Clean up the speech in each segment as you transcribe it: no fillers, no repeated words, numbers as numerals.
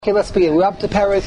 Okay, let's begin. We're up to Perek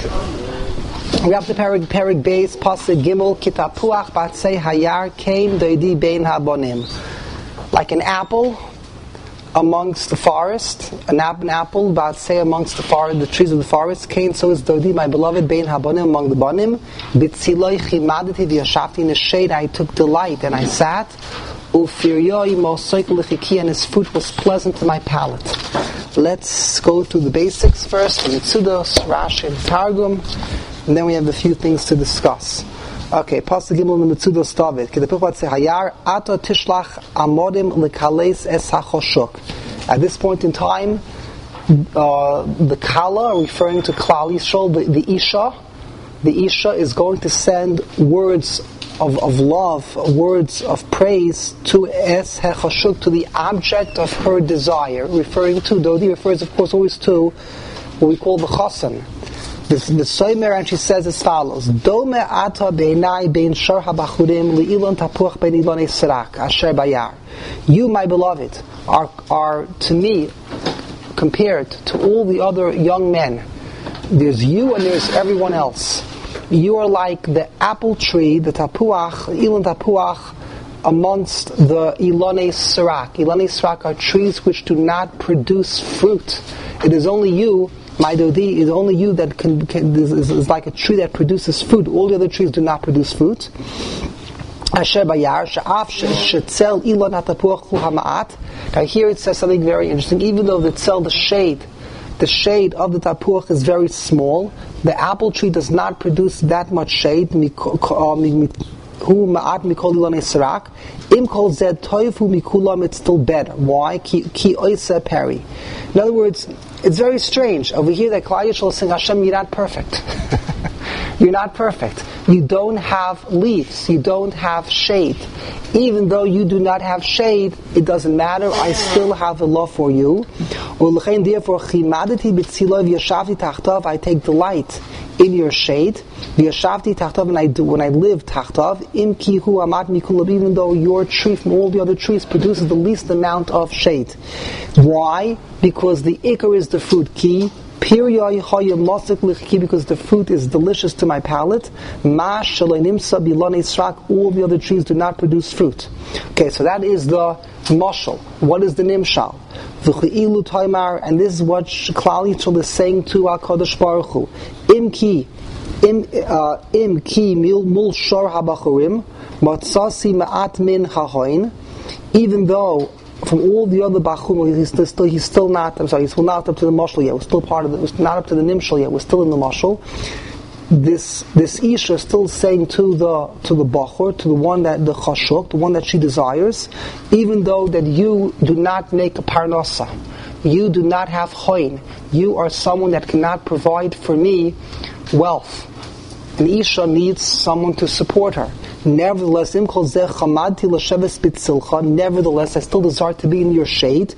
Beis, Pasuk Gimel, Kitapuach Batzei Hayar Kain Doidi Bein Habonim. Like an apple amongst the forest, an apple Batzei amongst the forest, the trees of the forest. Kain, so is Doidi, my beloved, Bein Habonim, among the Bonim. Bitziloi Chimadeti V'yashavti, in the shade I took delight and I sat. Ufiryoi Mosoik L'chiki, and his fruit was pleasant to my palate. Let's go through the basics first, the Mitzudos, Rashi, and Targum, and then we have a few things to discuss. Okay, Pasuk Gimel in the Mitzudos David. Hayar Ato Tishlach Amodim Lekales Es HaChoshuk. At this point in time, the Kala, referring to Klal Yisrael, the Isha is going to send words of love, words of praise to Es HaChoshuk, to the object of her desire, referring to, Dodi refers of course always to what we call the Chasan. The Soimer, and she says as follows: Dome ata beinai bein shar habachurim li'ilon tapuach bein ilonei sirak asher bayar. You, my beloved, are to me compared to all the other young men. There's you and there's everyone else. You are like the apple tree, the tapuach, ilon tapuach, amongst the ilonei sirak. Ilonei sirak are trees which do not produce fruit. It is only you, my dodi, is only you that is like a tree that produces fruit. All the other trees do not produce fruit. Asher bayar she'af she'tzel ilon hatapuach hu hama'at. Now here it says something very interesting. Even though the tzel, the shade of the tapuach is very small, the apple tree does not produce that much shade. Hu ma'at mikol ilonei sirak. Im kol zed toifu mikulam, it's still better. Why? Ki oisa peri. In other words, it's very strange. Over here, that Klal Yisrael is saying, Hashem, you're not perfect. You're not perfect. You don't have leaves. You don't have shade. Even though you do not have shade, it doesn't matter. I still have a love for you. Therefore, I take delight in your shade. And when I live tachtav, even though your tree from all the other trees produces the least amount of shade. Why? Because the ikar is the fruit. Because the fruit is delicious to my palate. All the other trees do not produce fruit. Okay, so that is the mashal. What is the nimshal? And this is what Klal Yisrael is saying to HaKadosh Baruch Hu. Im ki mul shor habachurim matzasi ma'at min hahoin. Even though from all the other bachum, he's still not up to the mashal yet. We're still part of it. We're not up to the nimshal yet. We're still in the mashal. This isha is still saying to the bachur, to the one that the chashuk, the one that she desires, even though that you do not make a parnasa, you do not have choin, you are someone that cannot provide for me wealth. An isha needs someone to support her. Nevertheless, I still desire to be in your shade,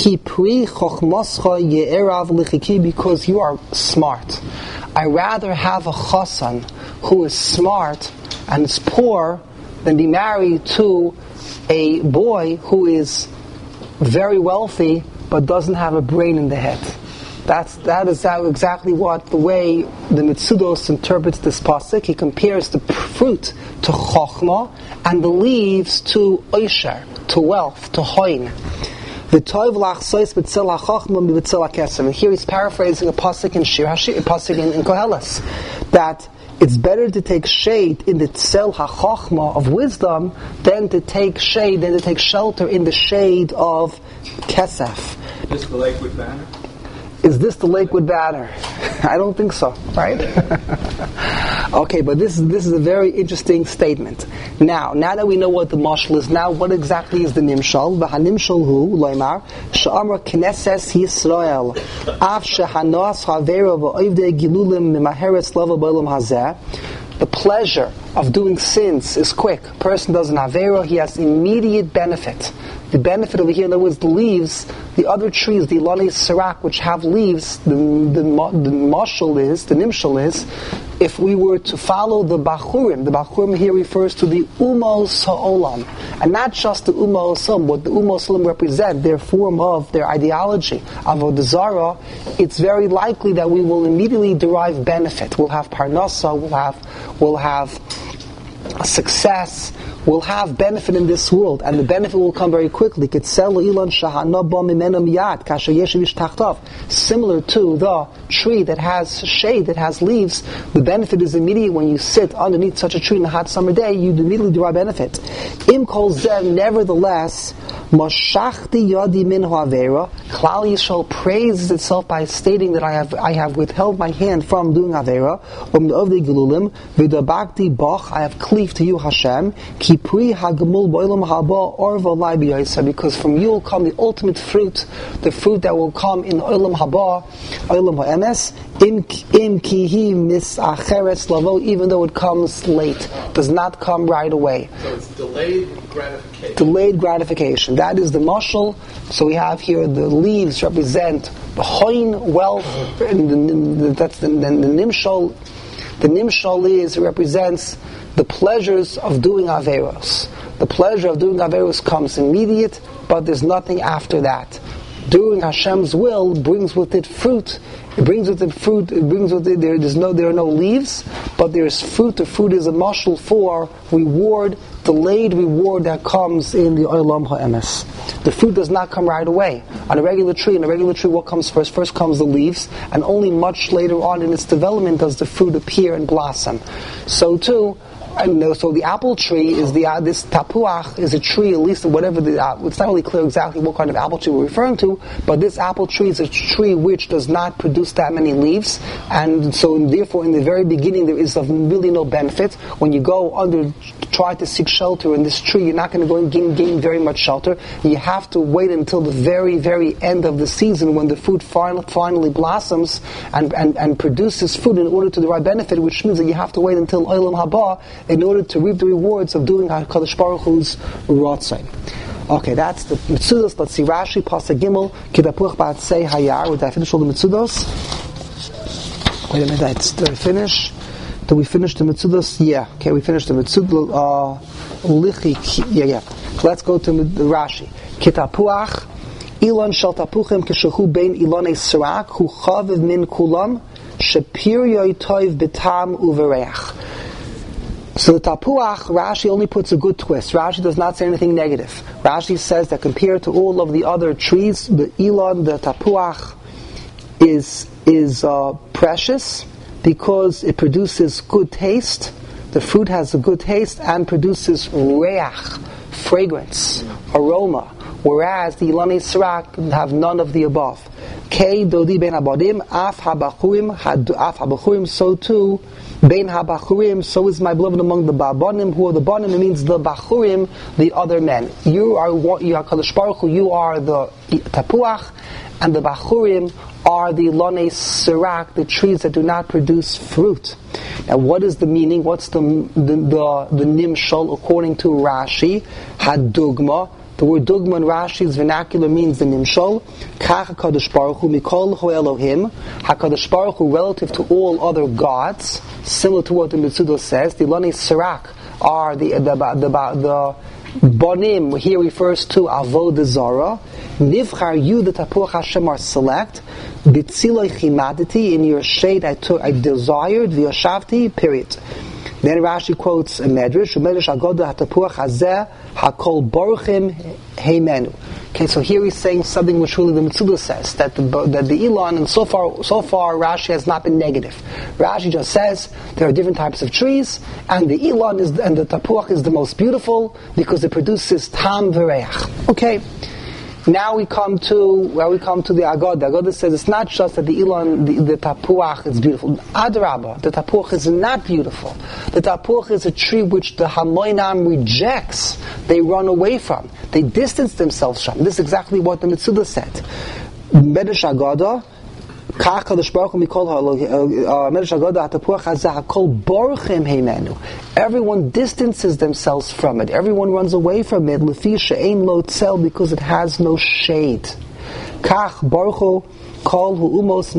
because you are smart. I rather have a chasan who is smart and is poor than be married to a boy who is very wealthy but doesn't have a brain in the head. That is exactly what the way the Mitzudos interprets this pasuk. He compares the fruit to chokhmah and the leaves to oisher, to wealth, to hoin. And here he's paraphrasing a pasuk in Shir Hashir, a pasuk in Koheles, that it's better to take shade in the tzel hachachma of wisdom than to take shelter in the shade of kesef. Is this the Lakewood banner? Is this the Lakewood banner? I don't think so, right? Okay, but this is a very interesting statement. Now that we know what the mashal is, now what exactly is the nimshal? V'hanimshal hu loymar she'amar knesses Yisrael af shehanos havera v'oivdei gilulim mimaheretz lava b'olam hazeh. The pleasure of doing sins is quick. A person does an avera, he has immediate benefit. The benefit over here, in other words, the leaves, the other trees, the Ilonei Sirak, which have leaves, the nimshal is, if we were to follow the Bachurim here refers to the Umos Ha'olam, and not just the Umos Ha'olam, what the Umos Ha'olam represent, their form of, their ideology, Avodah Zarah, it's very likely that we will immediately derive benefit. We'll have Parnasa, we'll have success, will have benefit in this world, and the benefit will come very quickly. Similar to the tree that has shade, that has leaves, the benefit is immediate. When you sit underneath such a tree in a hot summer day, you immediately derive benefit. Im kol zeh, nevertheless, Mashachti yadi min ha'avera, Klal Yisrael praises itself by stating that I have withheld my hand from doing avera. Um'ovdi gelulim v'dabakti bach, I have cleaved to you, Hashem. Kipri hagemul b'olam haba orva lai b'yayisa, because from you will come the ultimate fruit, the fruit that will come in olam haba, olam ha'emes. Im kihi misacheres lavo, even though it comes late, does not come right away. So it's delayed gratification. Delayed gratification. That is the mashal. So we have here the leaves represent the hoin, wealth, and that's the nimshal. The nimshal represents the pleasures of doing averos. The pleasure of doing averos comes immediate, but there's nothing after that. Doing Hashem's will brings with it fruit. It brings with it fruit. It brings with it there are no leaves, but there is fruit. The fruit is a mashal for reward, delayed reward that comes in the olam ha'emes. The fruit does not come right away. On a regular tree, what comes first? First comes the leaves, and only much later on in its development does the fruit appear and blossom. So too, so the apple tree is this tapuach is a tree, at least whatever it's not really clear exactly what kind of apple tree we're referring to, but this apple tree is a tree which does not produce that many leaves, and so therefore in the very beginning there is of really no benefit. When you go under, try to seek shelter in this tree, you're not going to go and gain very much shelter. You have to wait until the very, very end of the season when the fruit finally blossoms and produces fruit in order to derive benefit, which means that you have to wait until olam haba in order to reap the rewards of doing HaKadosh Baruch Hu's Ratzon. Okay, that's the Mitzudos. Let's see Rashi, Pasuk Gimel, Kidapuch Ba'atzei Hayar. Did I finish all the Mitzudos? Wait a minute, did I finish? Did we finish the Mitzudos? Yeah. Okay, we finished the Mitzudos. Yeah. Let's go to the Rashi. Kitapuach, Ilon Shel Tapuchim Kishahu Bein Ilonei Sirak, Hu Chaviv Min Kulam, Shapir Yoitov B'tam Uvereach. So the tapuach, Rashi only puts a good twist. Rashi does not say anything negative. Rashi says that compared to all of the other trees, the Elon, the tapuach, is precious because it produces good taste. The fruit has a good taste and produces reach, fragrance, aroma. Whereas the Ilonei Sirak have none of the above. Kei dodi ben habadim, af habachurim, so too bein habachurim, so is my beloved among the babonim. Who are the babonim? It means the bachurim, the other men. You are Kadosh Baruch Hu, you are the tapuach, and the bachurim are the Ilonei Sirak, the trees that do not produce fruit. Now, what is the meaning? What's the nimshal according to Rashi? Hadugma. The word dugma in Rashi's vernacular means the nimshal. Kach HaKadosh Baruch Hu mikol hu Elohim. HaKadosh Baruch Hu relative to all other gods, similar to what the Mitzudos says. The Ilonei Sirak are the bonim, here refers to avodah zarah. Nivchar, you the tapuach Hashem are select. B'tziloi chimaditi, in your shade I desired. V'yoshavti, period. Then Rashi quotes a medrash, Agoda hatapuach hazeh hakol baruchim heimenu. Okay, so here he's saying something which really the Mitzudos says, that the Elon, and so far Rashi has not been negative. Rashi just says there are different types of trees, and the Elon and the tapuach is the most beautiful because it produces tam v'reach. Okay. Now we come to the Agoda. The Agoda says it's not just that the Elon, the tapuach is beautiful. Adrabah, the tapuach is not beautiful. The tapuach is a tree which the Hamoinam rejects. They run away from. They distance themselves from. This is exactly what the Mitzudos said. Medrash Agoda, Everyone distances themselves from it. Everyone runs away from it. Because it has no shade. All of the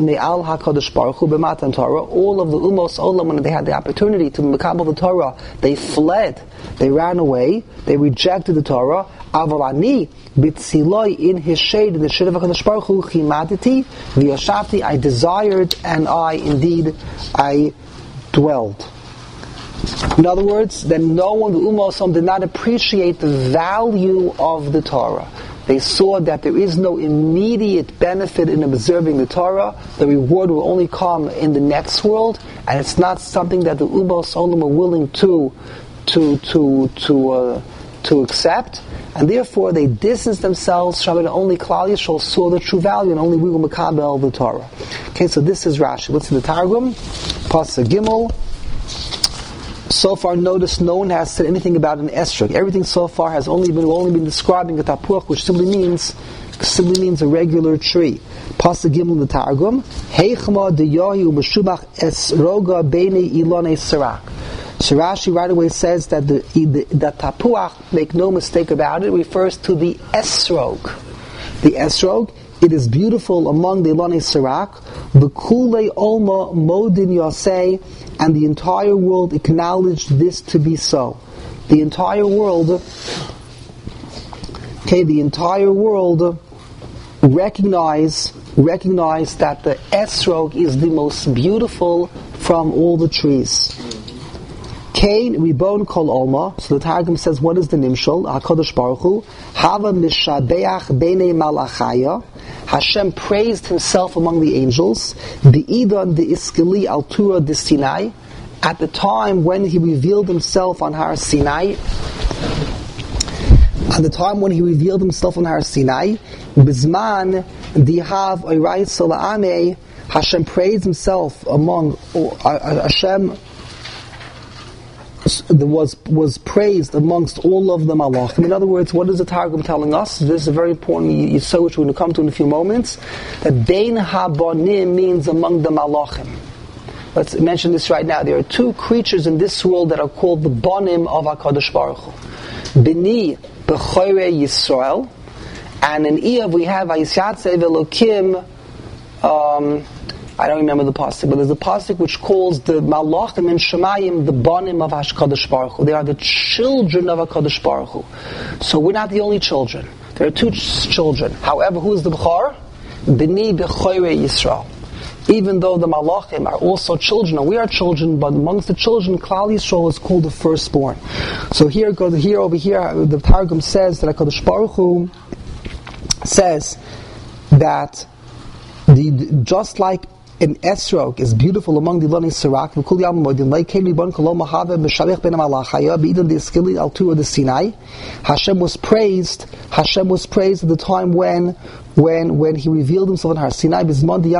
umos olam, when they had the opportunity to mekabel the Torah, they fled, they ran away, they rejected the Torah. Avalani bitziloi, in his shade, in the shade of HaKadosh Baruch Hu, chimaditi v'yashavti, I desired and I dwelled. In other words, then no one, the umos olam, did not appreciate the value of the Torah. They saw that there is no immediate benefit in observing the Torah. The reward will only come in the next world, and it's not something that the umos olam are willing to accept. And therefore, they distance themselves from it. Only Klal Yisrael saw the true value, and only we will makabel the Torah. Okay, so this is Rashi. Let's see the Targum, Pasuk Gimel. So far, notice no one has said anything about an esrog. Everything so far has only been describing a tapuach, which simply means a regular tree. Pasuk Gimel the Targum. Heichma deyahi u'meshubach esroga beinei ilonei serak. So Rashi right away says that the tapuach, make no mistake about it, refers to the esrog. The esrog, it is beautiful among the ilonei serak. V'kulei olma modin yosei. And the entire world acknowledged this to be so. The entire world recognized that the esrog is the most beautiful from all the trees. Kain ribon kol olma. So the Targum says, what is the nimshal? HaKadosh Baruch Hu hava mishabeach beinei malachaya. Hashem praised Himself among the angels. Be'idan the iskeli al Tura de Sinai. At the time when He revealed Himself on Har Sinai. Bizman dihav oirai sola'ame. Hashem praised Himself among Hashem. Was praised amongst all of the malachim. In other words, what is the Targum telling us? This is a very important yisod which we're going to come to in a few moments. That bein habonim means among the malachim. Let's mention this right now. There are two creatures in this world that are called the bonim of HaKadosh Baruch Hu. Bini b'choire Yisrael, and in Iyov we have Vayisyatzev Elokim. I don't remember the pasuk, but there's a pasuk which calls the malachim and shemayim the bonim of HaKadosh Baruch Hu. They are the children of HaKadosh Baruch Hu. So we're not the only children. There are two children. However, who is the b'char? B'ni b'choire Yisrael. Even though the malachim are also children, and we are children, but amongst the children, Klal Yisrael is called the firstborn. So over here, the Targum says that HaKadosh Baruch Hu says that just like an esrog is beautiful among the ilonei serak, Hashem was praised at the time when He revealed Himself in Har Sinai. At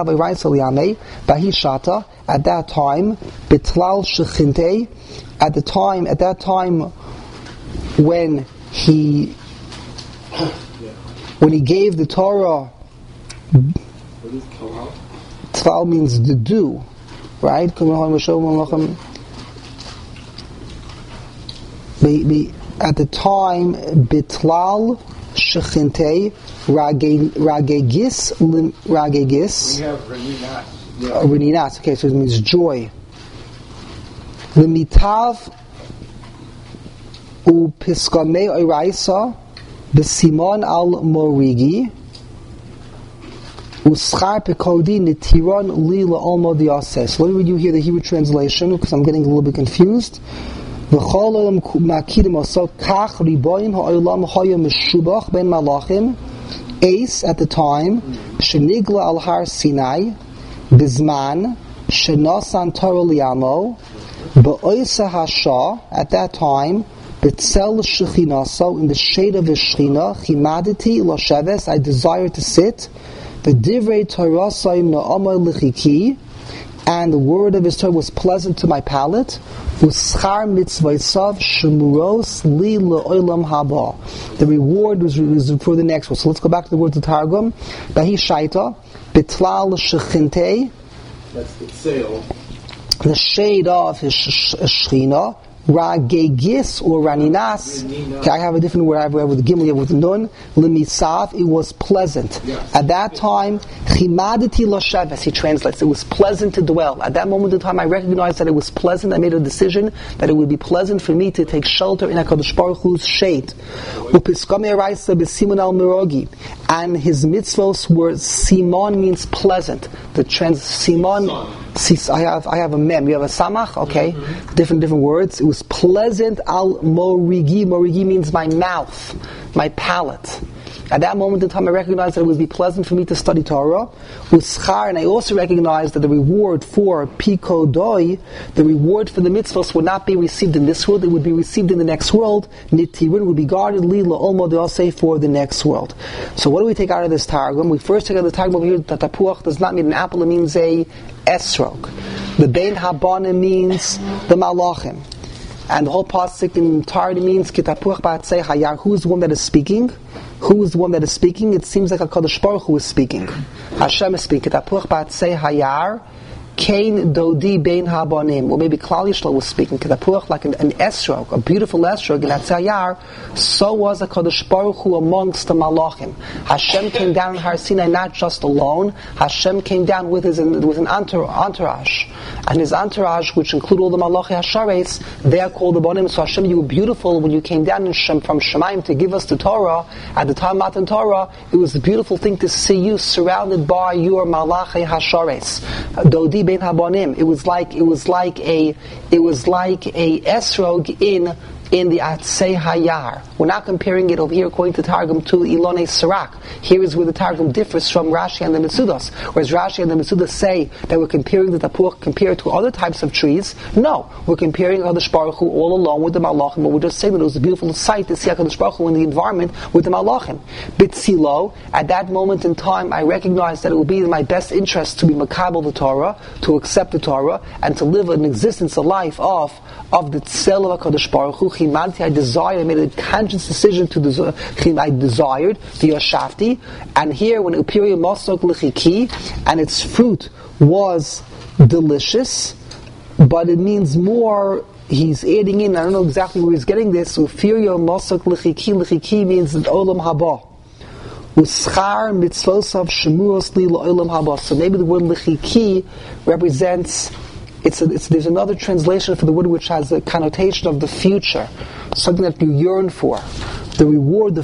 that time, at that time when He gave the Torah. Tzval means the dew, right? At the time, Bitlal Shechintei Ragegis. We have Reninat. Reninat, okay, so it means joy. Lemitav Upiskamei Oiraisa Besimon al Morigi. So let me read you here the Hebrew translation because I'm getting a little bit confused. Ace at the time, Shenigla al Har Sinai, Bizman, Shenosan Torah Liamo, Ba'oisa Hasha, at that time, B'tzel Shechinasa, in the shade of the Shechina, Chimaditi Losheves, I desire to sit. The divrei Torah sayim na'amar l'chiki, and the word of His Torah was pleasant to my palate. Uschar mitzvaysav shemuros li le'olam haba. The reward was for the next one. So let's go back to the word of Targum. Bahi shaita Bitlal shechintei. That's the sail. The shade of his Shechina, Ragegis or Raninas. Okay, I have a different word. I have with the Gimel, with the Nun. Lemisav, it was pleasant. Yes. At that time, Chimadati Lasheves, he translates, it was pleasant to dwell. At that moment in time, I recognized that it was pleasant. I made a decision that it would be pleasant for me to take shelter in HaKadosh Baruch Hu's shade. And his mitzvos were, Simon means pleasant. The Simon, I have a mem. You have a samach, okay? Mm-hmm. Different words. It was pleasant al morigi. Morigi means my mouth, my palate. At that moment in time, I recognized that it would be pleasant for me to study Torah. Uschar, and I also recognized that the reward for Piko Doi, the reward for the mitzvahs, would not be received in this world, it would be received in the next world. Nitirin would be guarded, Lila Olmo, they'll say, for the next world. So what do we take out of this Targum? We first take out of the Targum over here that Tapuach does not mean an apple, it means a esrog. The Bein Habanim means the Malachim. And the whole pasuk in Torah means Kitapuach Ba'atzei Hayar. Who is the one that is speaking? Who is the one that is speaking? It seems like HaKadosh Baruch Hu is speaking. Hashem is speaking. Kitapuach Ba'atzei Hayar. Kain Dodi Bein Habanim, or maybe Klal Yisrael was speaking. Kitapuach, like an esrog, a beautiful esrog in Atzayar. So was HaKadosh Baruch Hu amongst the Malachim. Hashem came down in Har Sinai not just alone. Hashem came down with an entourage, and his entourage, which include all the Malachi Hashares, they are called the Bonim. So Hashem, you were beautiful when you came down from Shemaim to give us the Torah. At the time of Matan Torah, it was a beautiful thing to see you surrounded by your Malachi Hashares. Dodi Bein Habonim. It was like a esrog in the Atzei Hayar. We're not comparing it over here according to Targum to Ilonei Sirak. Here is where the Targum differs from Rashi and the Mitzudas. Whereas Rashi and the Mitzudas say that we're comparing the Tapuach compared to other types of trees. No, we're comparing HaKadosh Baruch Hu all along with the Malachim, but we're just saying that it was a beautiful sight to see HaKadosh Baruch Hu in the environment with the Malachim. Bitzilo, at that moment in time, I recognized that it would be in my best interest to be makabel the Torah, to accept the Torah, and to live an existence, a life of the Tzel of HaKadosh Baruch Hu. I desired, I made a conscious decision to desire, I desired the Yashafti, and here when Upiri Mosok L'chiki, and its fruit was delicious, but it means more, he's adding in, I don't know exactly where he's getting this, Upiri Mosok L'chiki means the Olam Haba. Uschar mitzvosav shemuos li la'olam haba. So maybe the word L'chiki represents, there's another translation for the word which has a connotation of the future, something that you yearn for. The reward, the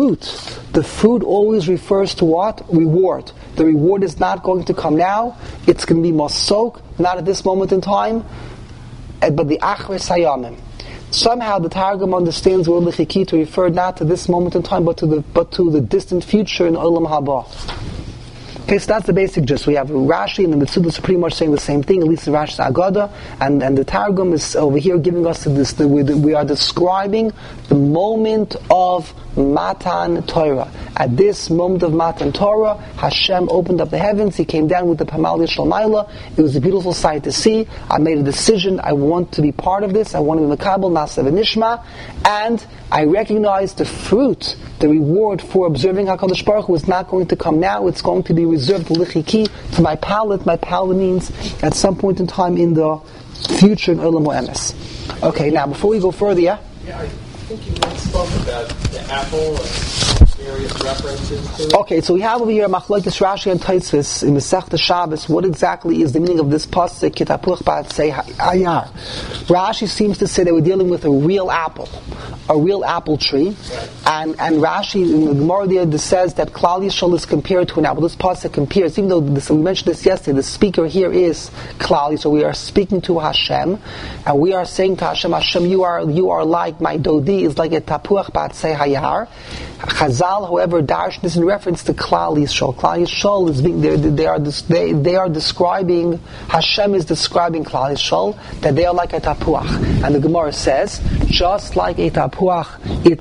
fruit always refers to what? Reward. The reward is not going to come now, it's going to be masok, not at this moment in time, but the achres hayamim. Somehow the Targum understands the word l'chiki to refer not to this moment in time, but to the distant future in Olam Haba. Okay, so that's the basic gist. We have Rashi and the Mitzudas are pretty much saying the same thing, at least the Rashi's Agada, and the Targum is over here giving us this. We are describing the moment of Matan Torah. At this moment of Matan Torah, Hashem opened up the heavens. He came down with the Pamal Yishal Maila. It was a beautiful sight to see. I made a decision. I want to be part of this. I want to be Makabel, Nasav and Nishma. And I recognize the fruit, the reward for observing HaKadosh Baruch Hu is not going to come now. It's going to be reserved l'chiki, to my palate. My palate means at some point in time in the future in Olam Emes. Okay, now before we go further, Yeah, I think you spoke about the apple and various references to it. Okay, so we have over here Machlokes Rashi and Tosfos in Masechta Shabbos. What exactly is the meaning of this pasuk? Kitapuach Ba'atzei Hayar. Rashi seems to say that we're dealing with a real apple tree, and Rashi in the Gemara there says that Klal Yisrael is compared to an apple. This pasuk compares, even though we mentioned this yesterday, the speaker here is Klal Yisrael. We are speaking to Hashem, and we are saying to Hashem, Hashem, you are like my Dodi is like a Tapuach Ba'atzei Hayar. Chazal, however, darshan this in reference to Klal Yisrael. Klal Yisrael is being they are describing, Hashem is describing Klal Yisrael that they are like a tapuach, and the Gemara says just like a tapuach, its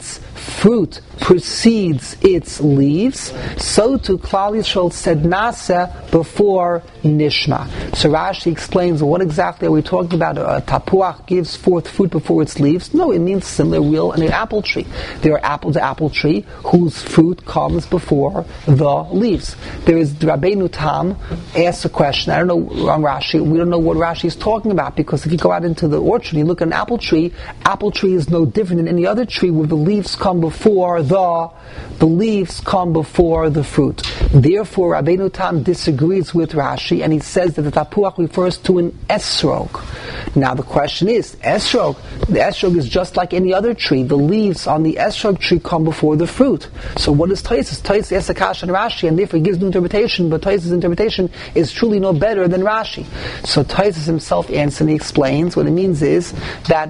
fruit precedes its leaves, so too Klal Yisrael said Nasa before Nishma. So Rashi explains, what exactly are we talking about? Tapuach gives forth fruit before its leaves? No, it means similar real and an apple tree. There are apples, the apple tree, whose fruit comes before the leaves. There is Rabbeinu Tam asks a question. I don't know on Rashi. We don't know what Rashi is talking about, because if you go out into the orchard and you look at an apple tree is no different than any other tree where the leaves come before the leaves come before the fruit. Therefore, Rabbeinu Tam disagrees with Rashi, and he says that the tapuach refers to an esrog. Now the question is, the esrog is just like any other tree. The leaves on the esrog tree come before the fruit. So what is Tosfos? Tosfos asks Akash and Rashi, and therefore he gives no interpretation, but Tosfos' interpretation is truly no better than Rashi. So Tosfos himself answers and he explains what it means is that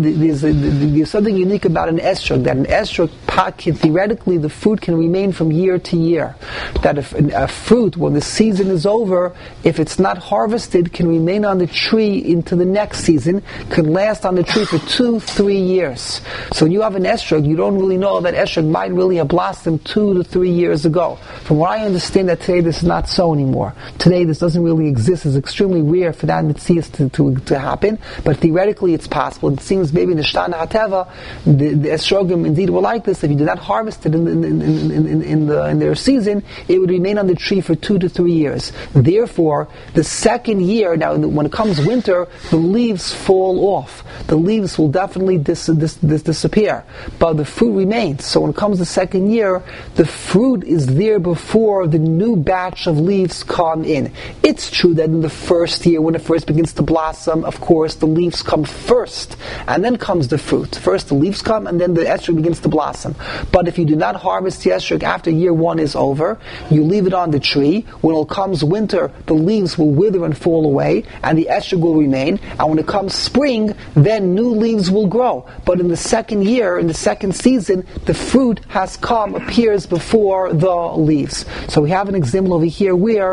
there's something unique about an esrog, that an esrog can, theoretically, the fruit can remain from year to year. That if a fruit, when the season is over, if it's not harvested, can remain on the tree into the next season, can last on the tree for 2-3 years. So when you have an esrog, you don't really know that esrog might really have blossomed 2 to 3 years ago. From what I understand, that today this is not so anymore. Today this doesn't really exist. It's extremely rare for that mitzias to happen, but theoretically it's possible. It seems maybe in the Shtana Hateva, the esrogim indeed were like this. If you did not harvest it in their season, it would remain on the tree for 2 to 3 years. Therefore, the second year, now when it comes winter, the leaves fall off. The leaves will definitely disappear, but the fruit remains. So when it comes the second year, the fruit is there before the new batch of leaves come in. It's true that in the first year, when it first begins to blossom, of course, the leaves come first, and then comes the fruit. First the leaves come, and then the esrog begins to blossom. But if you do not harvest the esrog after year 1 is over, you leave it on the tree. When it comes winter, the leaves will wither and fall away, and the esrog will remain. And when it comes spring, then new leaves will grow. But in the second year, in the second season, the fruit appears before the leaves. So we have an example over here where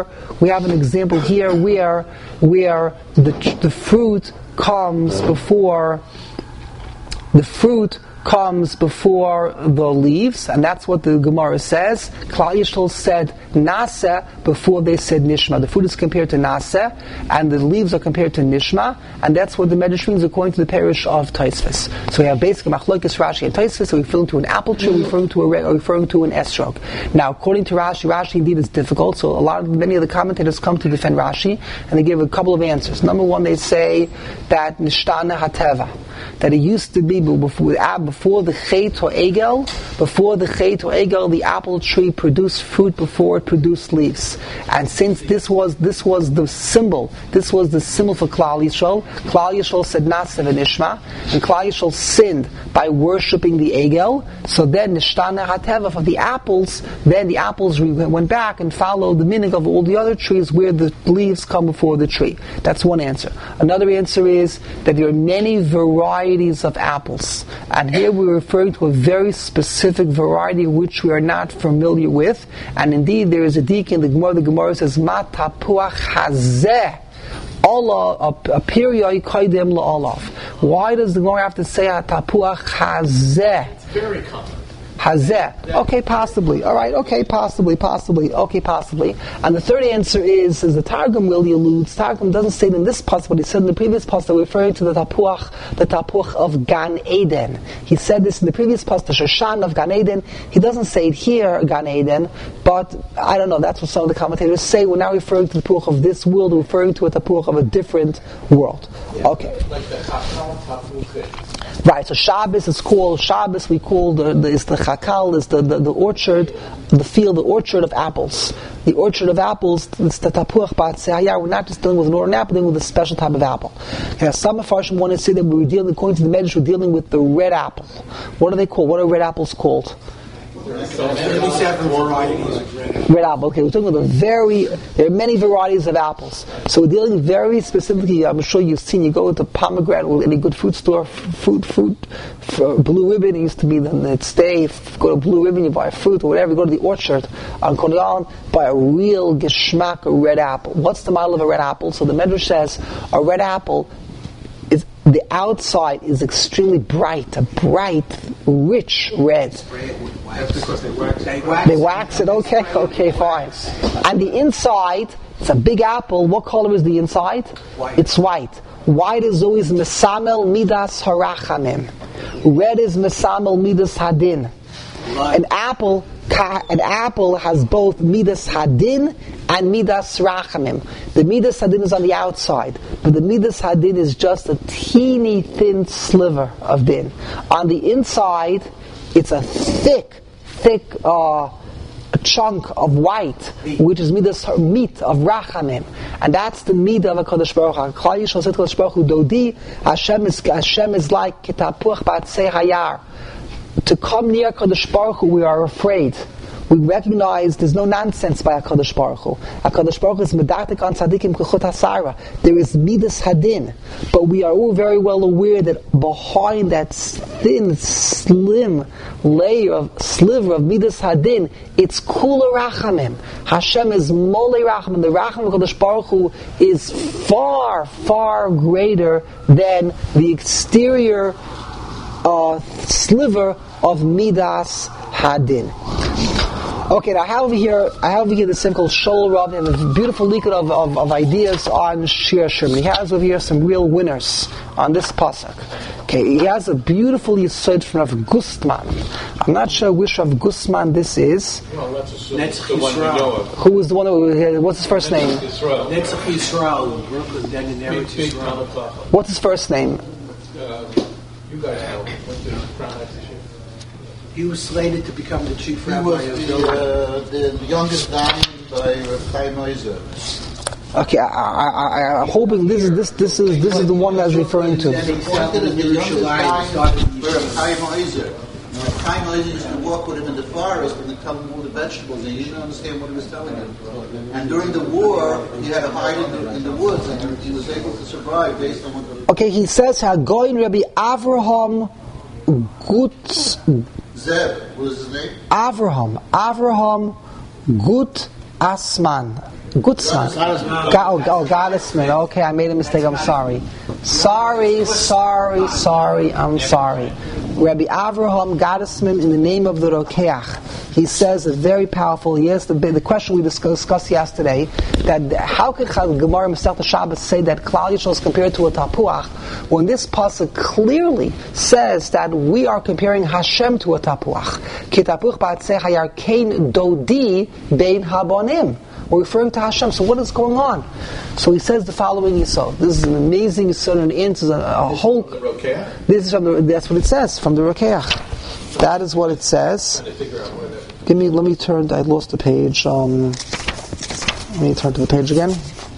the fruit comes before the leaves, and that's what the Gemara says. Klal Yisrael said Nasa before they said Nishma. The fruit is compared to Nasa, and the leaves are compared to Nishma, and that's what the Medrash means according to the parish of Tosfos. So we have basically Machlokes Rashi and Tosfos, so referring to an apple tree, referring to an esrog. Now, according to Rashi indeed is difficult, so many of the commentators come to defend Rashi, and they give a couple of answers. Number one, they say that Nishtana Hateva, that it used to be before the Chet or Egel, the apple tree produced fruit before it produced leaves. And since this was the symbol for Klal Yisrael said Nasa v'Nishma, and Klal Yisrael sinned by worshipping the Egel, so then Nishtana Hateva for the apples, then the apples went back and followed the meaning of all the other trees where the leaves come before the tree. That's one answer. Another answer is that there are many varieties of apples, and here we're referring to a very specific variety which we are not familiar with. And indeed there is a dik in the Gemara. The Gemara says Ma tapuach hazeh a period kaidem la'olav. Why does the Gemara have to say tapuach hazeh? It's very common. Hazeh. Okay, possibly. Alright, okay, possibly. And the third answer is the Targum really alludes. Targum doesn't say it in this pasuk, but he said in the previous pasuk, referring to the tapuach of Gan Eden. He said this in the previous pasuk, the Shoshan of Gan Eden. He doesn't say it here, Gan Eden, but I don't know, that's what some of the commentators say. We're now referring to the tapuach of this world, we're referring to a tapuach of a different world. Yeah, okay. Like the chakal tapuch. Right, so Shabbos we call the chakal, is the orchard, the field, the orchard of apples. The orchard of apples, it's the tapuach ba'atzehaya. We're not just dealing with an ordinary apple, we're dealing with a special type of apple. Okay, some Mefarshim want to say that we're dealing, according to the Medrash, we're dealing with the red apple. What are they called? What are red apples called? Red apple. Okay, we're talking about there are many varieties of apples. So we're dealing very specifically, I'm sure you've seen, you go to Pomegranate or any good fruit store, Blue Ribbon, it used to be the day, go to Blue Ribbon, you buy fruit or whatever, you go to the orchard on Coney Island, buy a real geschmack, a red apple. What's the model of a red apple? So the Medrash says, a red apple is the outside is extremely bright, a bright, rich red. That's because they wax it. They wax it, okay, fine. And the inside, it's a big apple. What color is the inside? White. It's white. White is always mesamel midas harachamim. Red is mesamel midas hadin. An apple has both midas hadin and midas rachamim. The midas hadin is on the outside, but the midas hadin is just a teeny thin sliver of din. On the inside, it's a thick chunk of white, which is midas meat of rachamim, and that's the midah of HaKadosh Baruch Hu. Klal Yisrael said to HaKadosh Baruch Hu, Dodi, Hashem is like kitapuach ba'atzei hayar. To come near HaKadosh Baruch Hu, we are afraid. We recognize there's no nonsense by HaKadosh Baruch Hu. HaKadosh Baruch Hu is medartik on tzadikim k'chut hasara. There is midas hadin, but we are all very well aware that behind that thin, slim sliver of midas hadin, it's kula rachamim. Hashem is mole rachamim. The rachamim of HaKadosh Baruch Hu is far, far greater than the exterior sliver of midas hadin. Okay, now I have over here the sim called Shol Rav, and a beautiful likud of ideas on Shir Hashirim. He has over here some real winners on this pasuk. Okay, he has a beautiful yesod from Rav Gustman. I'm not sure which Rav Gustman this is. Well, let's assume it's the one we know of. Who is the one what's his first name? Netzach Yisrael, Brooklyn, then in Eretz Yisrael. What's his first name? You guys know what the pronoun is. He was slated to become the chief He rabbi was of Vilna. the youngest Dayan by Chaim Oizer. Okay, I'm hoping this is the one that's referring to. He started as the youngest Dayan by Chaim Oizer. Chaim Oizer used to walk with him in the forest and he'd come with the vegetables and he didn't understand what he was telling him. And during the war, he had to hide in the woods and he was able to survive based on what the... Okay, he says, Hagoyin Rabbi Avraham Gut... Zev, what was his name? Avraham Gut Asman. Gutzman. Gottesman. Okay, I made a mistake. I'm sorry. Sorry. I'm sorry. Rabbi Avraham Gottesman in the name of the Rokeach. He says a very powerful. He has the question we discussed yesterday, that how could Gemara Masechta Shabbos say that Klal Yisrael is compared to a tapuach when this pasuk clearly says that we are comparing Hashem to a tapuach? Ki tapuach ba'atzei hayar kein dodi bein habonim. We're referring to Hashem. So what is going on? So he says the following yisod. This is an amazing yisod and answers a whole. The Rokeach? This is that's what it says from the Rokeach. That is what it says. Let me turn. I lost the page. Let me turn to the page again.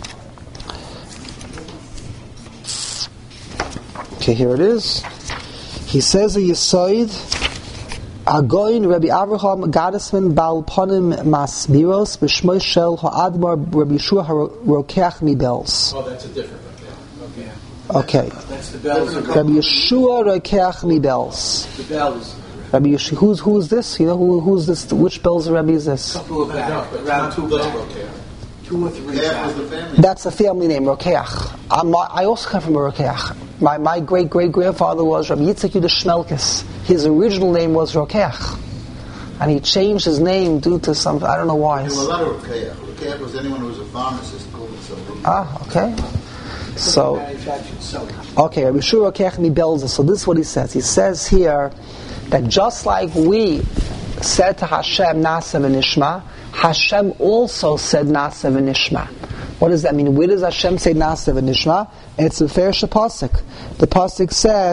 Okay, here it is. He says a yisod. Agoyin Rabbi Avraham Gottesman Bal Ponim Masbiros B'Shmoi Shel Ha'admar Rabbi Yeshua HaRokeach Mibels. Oh, that's a different Rokeach. Okay. That's the bells of Rabbi Yeshua Rokeach Mibels. the bells. Rabbi Yeshua, who is this? You know who's this? Which Belzer Rabbi is this? Couple of back, around two Those back. Rokeach. 2 or 3 Zev back. was the family. That's the family name, Rokeach. I also come from a Rokeach. My great grandfather was Rabbi Yitzchak Yudah Shmelkes. His original name was Rokeach, and he changed his name due to some, I don't know why. There were a lot of Rokeach. Rokeach was anyone who was a pharmacist called himself. Okay. So, Manufactured soap. okay, Rabbi Yeshua Rokeach Mibelza. So this is what he says. He says here that just like we said to Hashem, Na'aseh v'nishma, Hashem also said Na'aseh v'nishma. What does that mean? Where does Hashem say Na'aseh v'nishma? It's a fair pasuk. The pasuk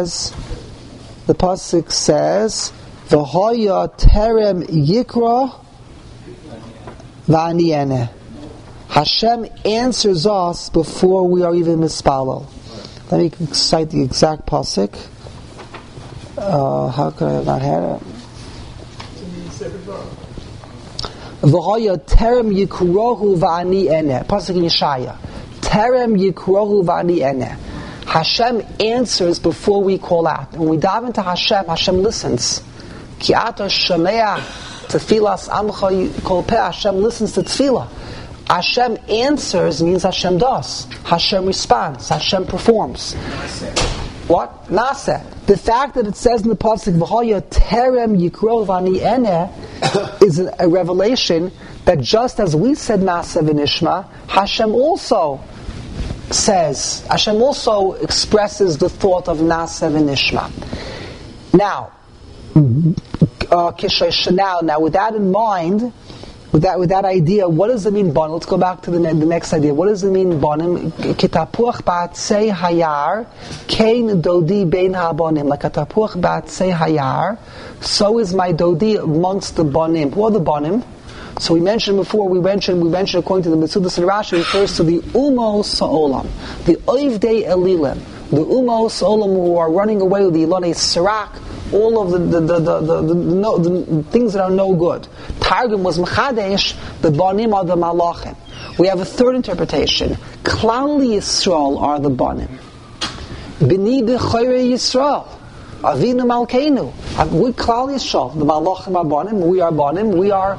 says, V'hoya terem yikra v'aniene. Hashem answers us before we are even mispalel. Let me cite the exact pasuk. How could I have not had it? V'hoya terem yikrohu v'aniene. Pasuk in Yeshaya. Terem yikrohu v'aniene. Hashem answers before we call out. When we dive into Hashem, Hashem listens. Ki ata shomea tefilas amcha kol peh. Hashem listens to tefillah. Hashem answers means Hashem does. Hashem responds. Hashem performs. What? Nasa. The fact that it says in the pasuk V'hoya terem yikro v'ani ene is a revelation that just as we said Nasa v'nishma, Hashem also expresses the thought of Nasa v'nishma. Now, with that in mind, with that idea, what does it mean, bonim? Let's go back to the next idea. What does it mean, bonim? Kitapuach ba'atzei hayar, kein dodi bein ha'bonim. Like kitapuach ba'atzei hayar, so is my dodi amongst the bonim. Who are the bonim? So we mentioned before, we mentioned according to the Metzudas and Rashi, refers to the umos ha'olam, the oivdei elilim, the umos ha'olam who are running away with the ilonei sirak, all of the things that are no good. Targum was mechadesh, the bonim are the malachim. We have a third interpretation. Klal Yisrael are the bonim. B'ni b'choyrei Yisrael. Avinu malkeinu. With Klal Yisrael, the malachim are bonim, we are bonim, we are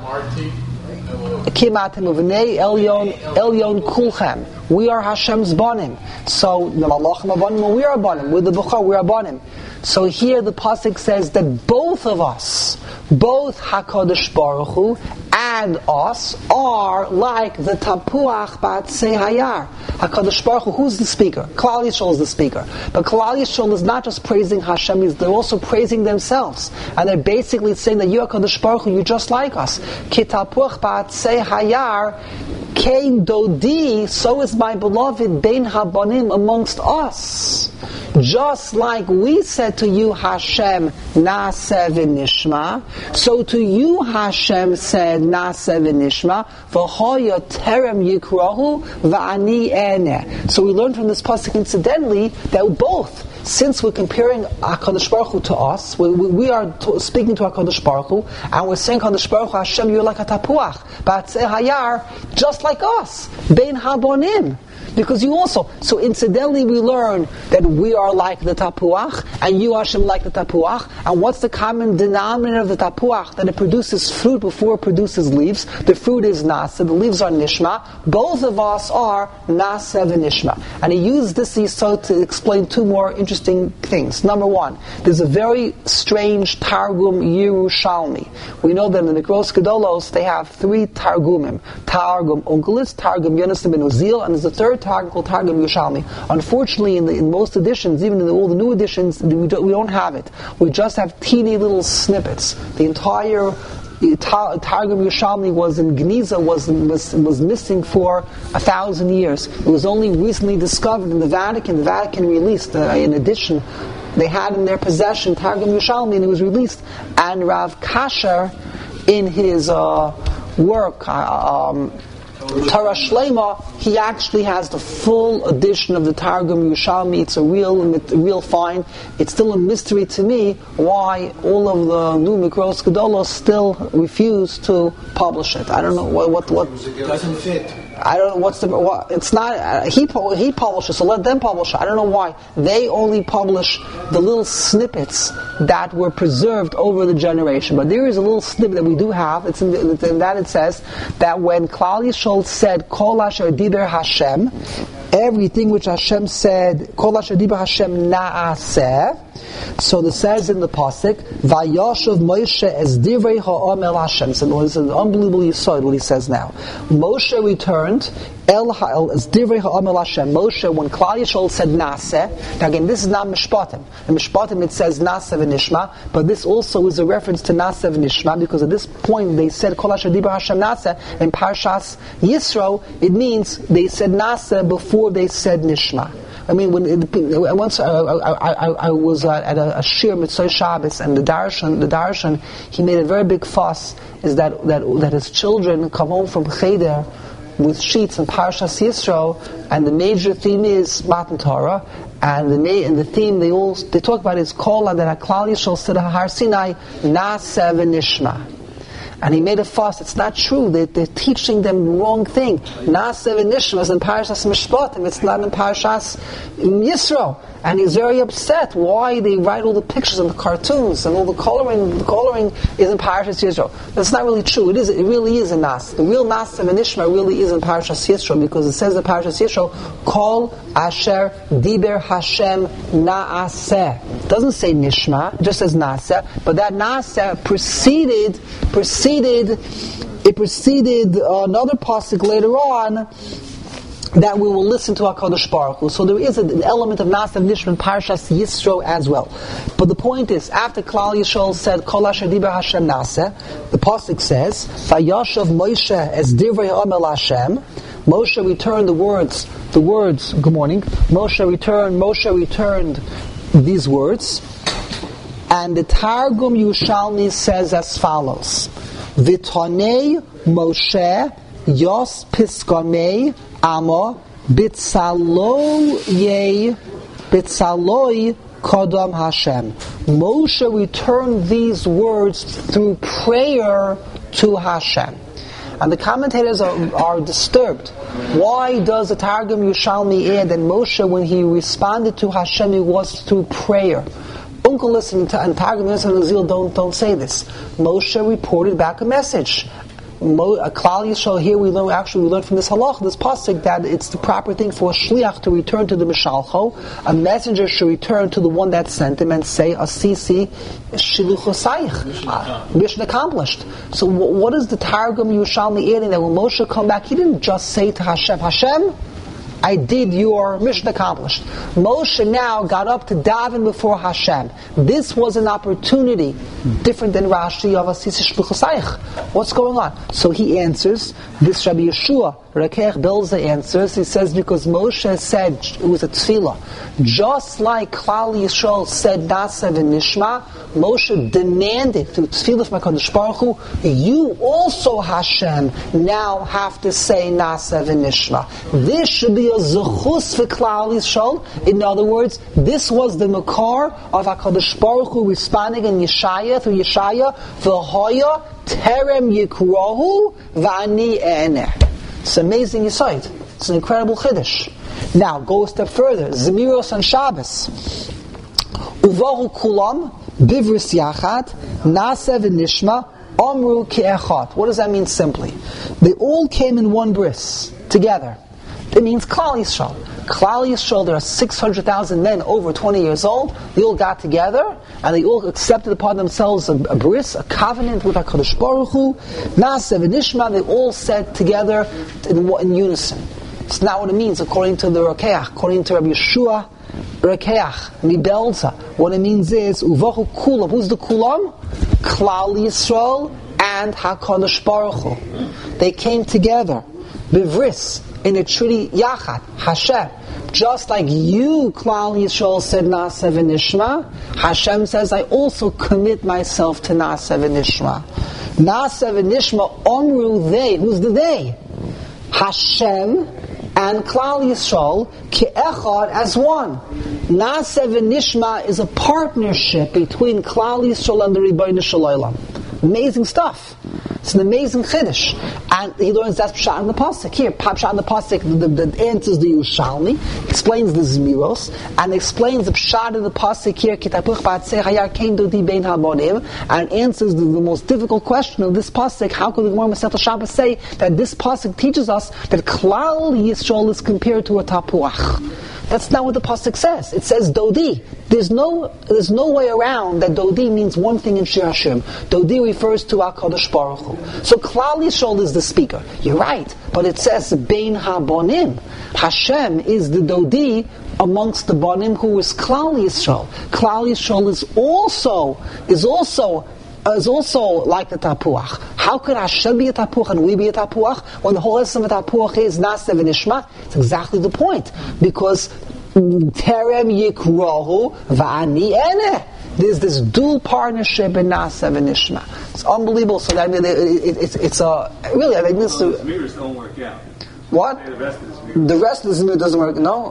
Kimatim uvnei elyon kulchem. We are Hashem's bonim. So the malachim are bonim, we are bonim. With the Bukhar, we are bonim. So here the pasuk says that both of us, both HaKadosh Baruch Hu and us, are like the tapuach ba'atzei hayar. HaKadosh Baruch Hu, who's the speaker? Klal Yisrael is the speaker. But Klal Yisrael is not just praising Hashem, they're also praising themselves. And they're basically saying that you are HaKadosh Baruch Hu, you're just like us. Ki tapuach ba'atzei hayar, kein dodi, so is my beloved bein habonim amongst us. Just like we said to you, Hashem, Na'aseh v'nishma, so to you, Hashem said, Na'aseh v'nishma, v'hoya terem yikrahu v'ani eneh. So we learned from this pasuk, incidentally, that both, since we're comparing HaKadosh Baruch Hu to us, we are speaking to HaKadosh Baruch Hu, and we're saying, HaKadosh Baruch Hu, Hashem, you're like a tapuach, ba'atzei hayar, just like us, bein habonim. Because you also, so incidentally we learn that we are like the tapuach, and you Hashem like the tapuach, and what's the common denominator of the tapuach? That it produces fruit before it produces leaves. The fruit is nasa, the leaves are nishma. Both of us are nasa and nishma. And he used this yisod to explain two more interesting things. Number one, there's a very strange Targum Yerushalmi. We know that in the Mikros Gedolos they have three Targumim. Targum Onkelos, Targum Yonasan ben Uziel, and there's a third Targum called Targum Yerushalmi. Unfortunately, in most editions, even in all the new editions, we don't have it. We just have teeny little snippets. The entire Targum Yerushalmi was in Geniza, was missing for 1,000 years. It was only recently discovered in the Vatican. The Vatican released an edition. They had in their possession Targum Yerushalmi, and it was released. And Rav Kasher, in his work, Torah Shlema, he actually has the full edition of the Targum Yerushalmi. It's a real find. It's still a mystery to me why all of the new Mikros Gedolos still refuse to publish it. I don't know what it doesn't fit. I don't know it's not, he publishes, so let them publish it. I don't know why. They only publish the little snippets that were preserved over the generation. But there is a little snippet that we do have. It's in that it says that when Klal Yisrael said, Kol asher diber Hashem, everything which Hashem said, Kol asher diber Hashem na'aseh, so it says in the pasuk, Vayashav Moshe es divrei ha'am el Hashem. So it's an unbelievable yisod what he says now. Moshe returned el es divrei ha'am el Hashem. Moshe, when Klal Yisrael said Naseh, now again, this is not Mishpatim. In Mishpatim it says Naseh v'nishma, but this also is a reference to Naseh v'nishma, because at this point they said Kol asher diber Hashem Naseh. In Parshas Yisro, it means they said Naseh before they said Nishma. I mean, once I was at a shir mitzvah Shabbos, and the darshan, he made a very big fuss. Is that his children come home from cheder with sheets and Parshas Yisro, and the major theme is Matan Torah, and the theme they talk about is Kol that Klal Yisrael said Har Sinai Naseh v'nishma. And he made a fuss. It's not true. They're teaching them the wrong thing. Naseh v'nishma is in Parashas Mishpatim. It's not in Parashas Yisro. and he's very upset why they write all the pictures and the cartoons and all the coloring. The coloring is in Parashas Yisro. That's not really true. It really is in Nas. The real Nas and Nishma really is in Parashas Yisro, because it says in Parashas Yisro, Kol Asher Diber Hashem Naaseh. It doesn't say Nishma, it just says Naaseh, but that Naaseh preceded another pasuk later on that we will listen to HaKadosh Baruch Hu. So there is an element of Naaseh Nishma in Parashas Yisro as well. But the point is, after Klal Yisrael said Kol Asher Diber Hashem Naaseh, the pasuk says Vayashav Moshe es Divrei Ha'amel Hashem. Moshe returned the words. Good morning. Moshe returned these words, and the Targum Yerushalmi says as follows: V'tonei Moshe Yos Piskamei Amo Bitzaloi Kodam Hashem. Moshe returned these words through prayer to Hashem. And the commentators are disturbed. Why does the Targum Yerushalmi add that Moshe, when he responded to Hashem, it was through prayer? Uncle listen to and Targum Yerushalmi don't say this. Moshe reported back a message. Klal Yisrael, here we learn from this halach, this pasuk, that it's the proper thing for a shliach to return to the mishalcho. A messenger should return to the one that sent him and say, Asisi shiluchosayich, mission accomplished. So what is the Targum Yerushalmi adding? That when Moshe come back, he didn't just say to Hashem, I did your mission accomplished. Moshe now got up to daven before Hashem. This was an opportunity, different than Rashi of Asisi Shluchosayich. What's going on? So he answers, this Rabbi Yeshua, Rekech Belza answers, he says, because Moshe said, it was a tefillah, just like Klal Yisrael said, Naaseh v'nishma, Moshe demanded through tefillah from HaKadosh Baruch Hu, you also, Hashem, now have to say Naaseh v'nishma. This should be a zechus for Klal Yisrael. In other words, this was the makar of HaKadosh Baruch Hu responding in Yeshaya, through Yeshaya, v'hoya terem yikrahu v'ani eneh. It's amazing Yisayit. It's an incredible chiddush. Now, go a step further. Zemiros on Shabbos. Uvahu kulam bivris yachat naaseh v'nishma omru ki'echad. What does that mean simply? They all came in one bris, together. It means Klal Yisrael. Klal Yisrael, there are 600,000 men over 20 years old. They all got together and they all accepted upon themselves a bris, a covenant with HaKadosh Baruch Hu. Naaseh v'nishma, they all said together in unison. It's not what it means according to the Rekeach, according to Rabbi Yeshua Rekeach, Mibelza. What it means is, Uvahu Kulam. Who's the Kulam? Klal Yisrael and HaKadosh Baruch Hu. They came together. Bivris, in a treaty, Yachat, Hashem. Just like you, Klal Yisrael, said Naaseh v'nishma, Hashem says, I also commit myself to Naaseh v'nishma. Naaseh v'nishma, omru they. Who's the they? Hashem and Klal Yisrael, ki'echad, as one. Naaseh v'nishma is a partnership between Klal Yisrael and the Ribbono Shel Olam. Amazing stuff. It's an amazing chiddush. And he learns that's Pshat in the Pasuk. Here, Pshat in the Pasuk, the answers the Yerushalmi, explains the Zmiros, and explains the Pshat in the Pasuk here, Kitapuch Ba'atzei Hayar Kein Dodi Bein HaBonim, and answers the most difficult question of this Pasuk. How could the Gemara Masechta Shabbos say that this Pasuk teaches us that Klal Yisrael is compared to a tapuach? That's not what the pasuk says. It says Dodi. There's no way around that Dodi means one thing in Shir Hashem. Dodi refers to HaKadosh Baruch Hu. So Klal Yisrael is the speaker. You're right, but it says Bein HaBonim. Hashem is the Dodi amongst the Bonim, who is Klal Yisrael. Klal Yisrael is also like the tapuach. How could Hashem be a tapuach and we be a tapuach when the whole essence of a tapuach is Naaseh v'nishma? It's exactly the point. Because terem yikrahu v'ani eneh. There's this dual partnership in Naaseh v'nishma. It's unbelievable. So that it's a really. I think this. The Zmiros don't work out. What? The rest of the The rest of the Zmiros doesn't work. No.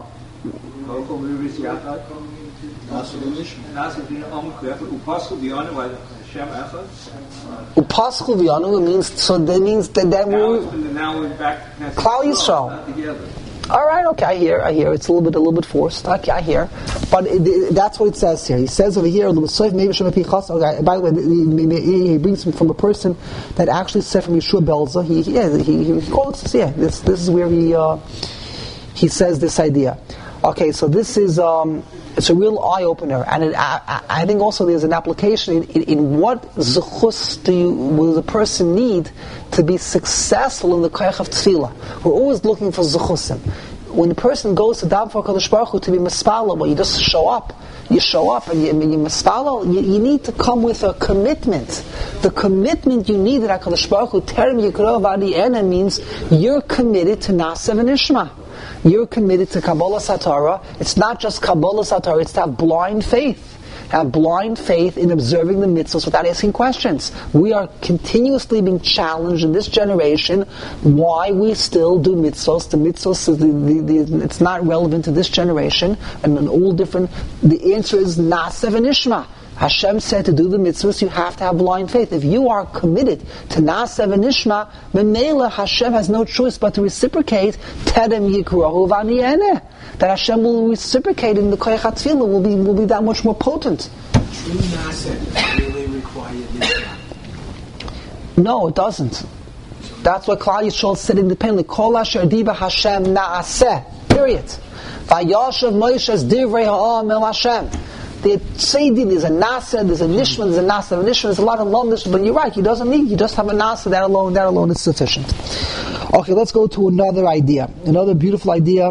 Upaschu v'yanu means, so that means that then now we're back to Klal Yisrael. All right, okay, I hear. It's a little bit forced. Okay, I hear. But that's what it says here. He says over here, okay, by the way, he brings from a person that actually said from Yeshua Belza. He quotes this. This is where he says this idea. Okay, so this is it's a real eye opener, and I think also there's an application in what zechus will the person need to be successful in the koyach of tefillah. We're always looking for zechusim. When the person goes to daven for Kadosh Baruch Hu to be mispalel, well, you just show up. You show up and you mispalel. You need to come with a commitment. The commitment you need at Kadosh Baruch Hu terem yikrov adi ena means you're committed to Naaseh v'Nishma. You're committed to Kabbalah Satara. It's not just Kabbalah Satara, it's to have blind faith. Have blind faith in observing the mitzvahs without asking questions. We are continuously being challenged in this generation why we still do mitzvahs. The mitzvahs, it's not relevant to this generation, and an all different. The answer is Naaseh v'Nishma. Hashem said to do the mitzvahs, you have to have blind faith. If you are committed to Naaseh v'Nishma, Memela, Hashem has no choice but to reciprocate Terem Yikrahu V'Anieneh. That Hashem will reciprocate in the Koyach HaTfilah will be that much more potent. True Naaseh really require mitzvah. No, it doesn't. That's what Klal Yisrael said independently. Kol asher diba Hashem Naaseh. Period. Vayashav Moshe's divrei ha'am el Hashem. The Seidim is a Naaseh, there's a Nishma, there's a Naaseh, there's a lot of Lomdish, but you're right, he doesn't need, you just have a Naaseh, that alone is sufficient. Okay, let's go to another idea. Another beautiful idea.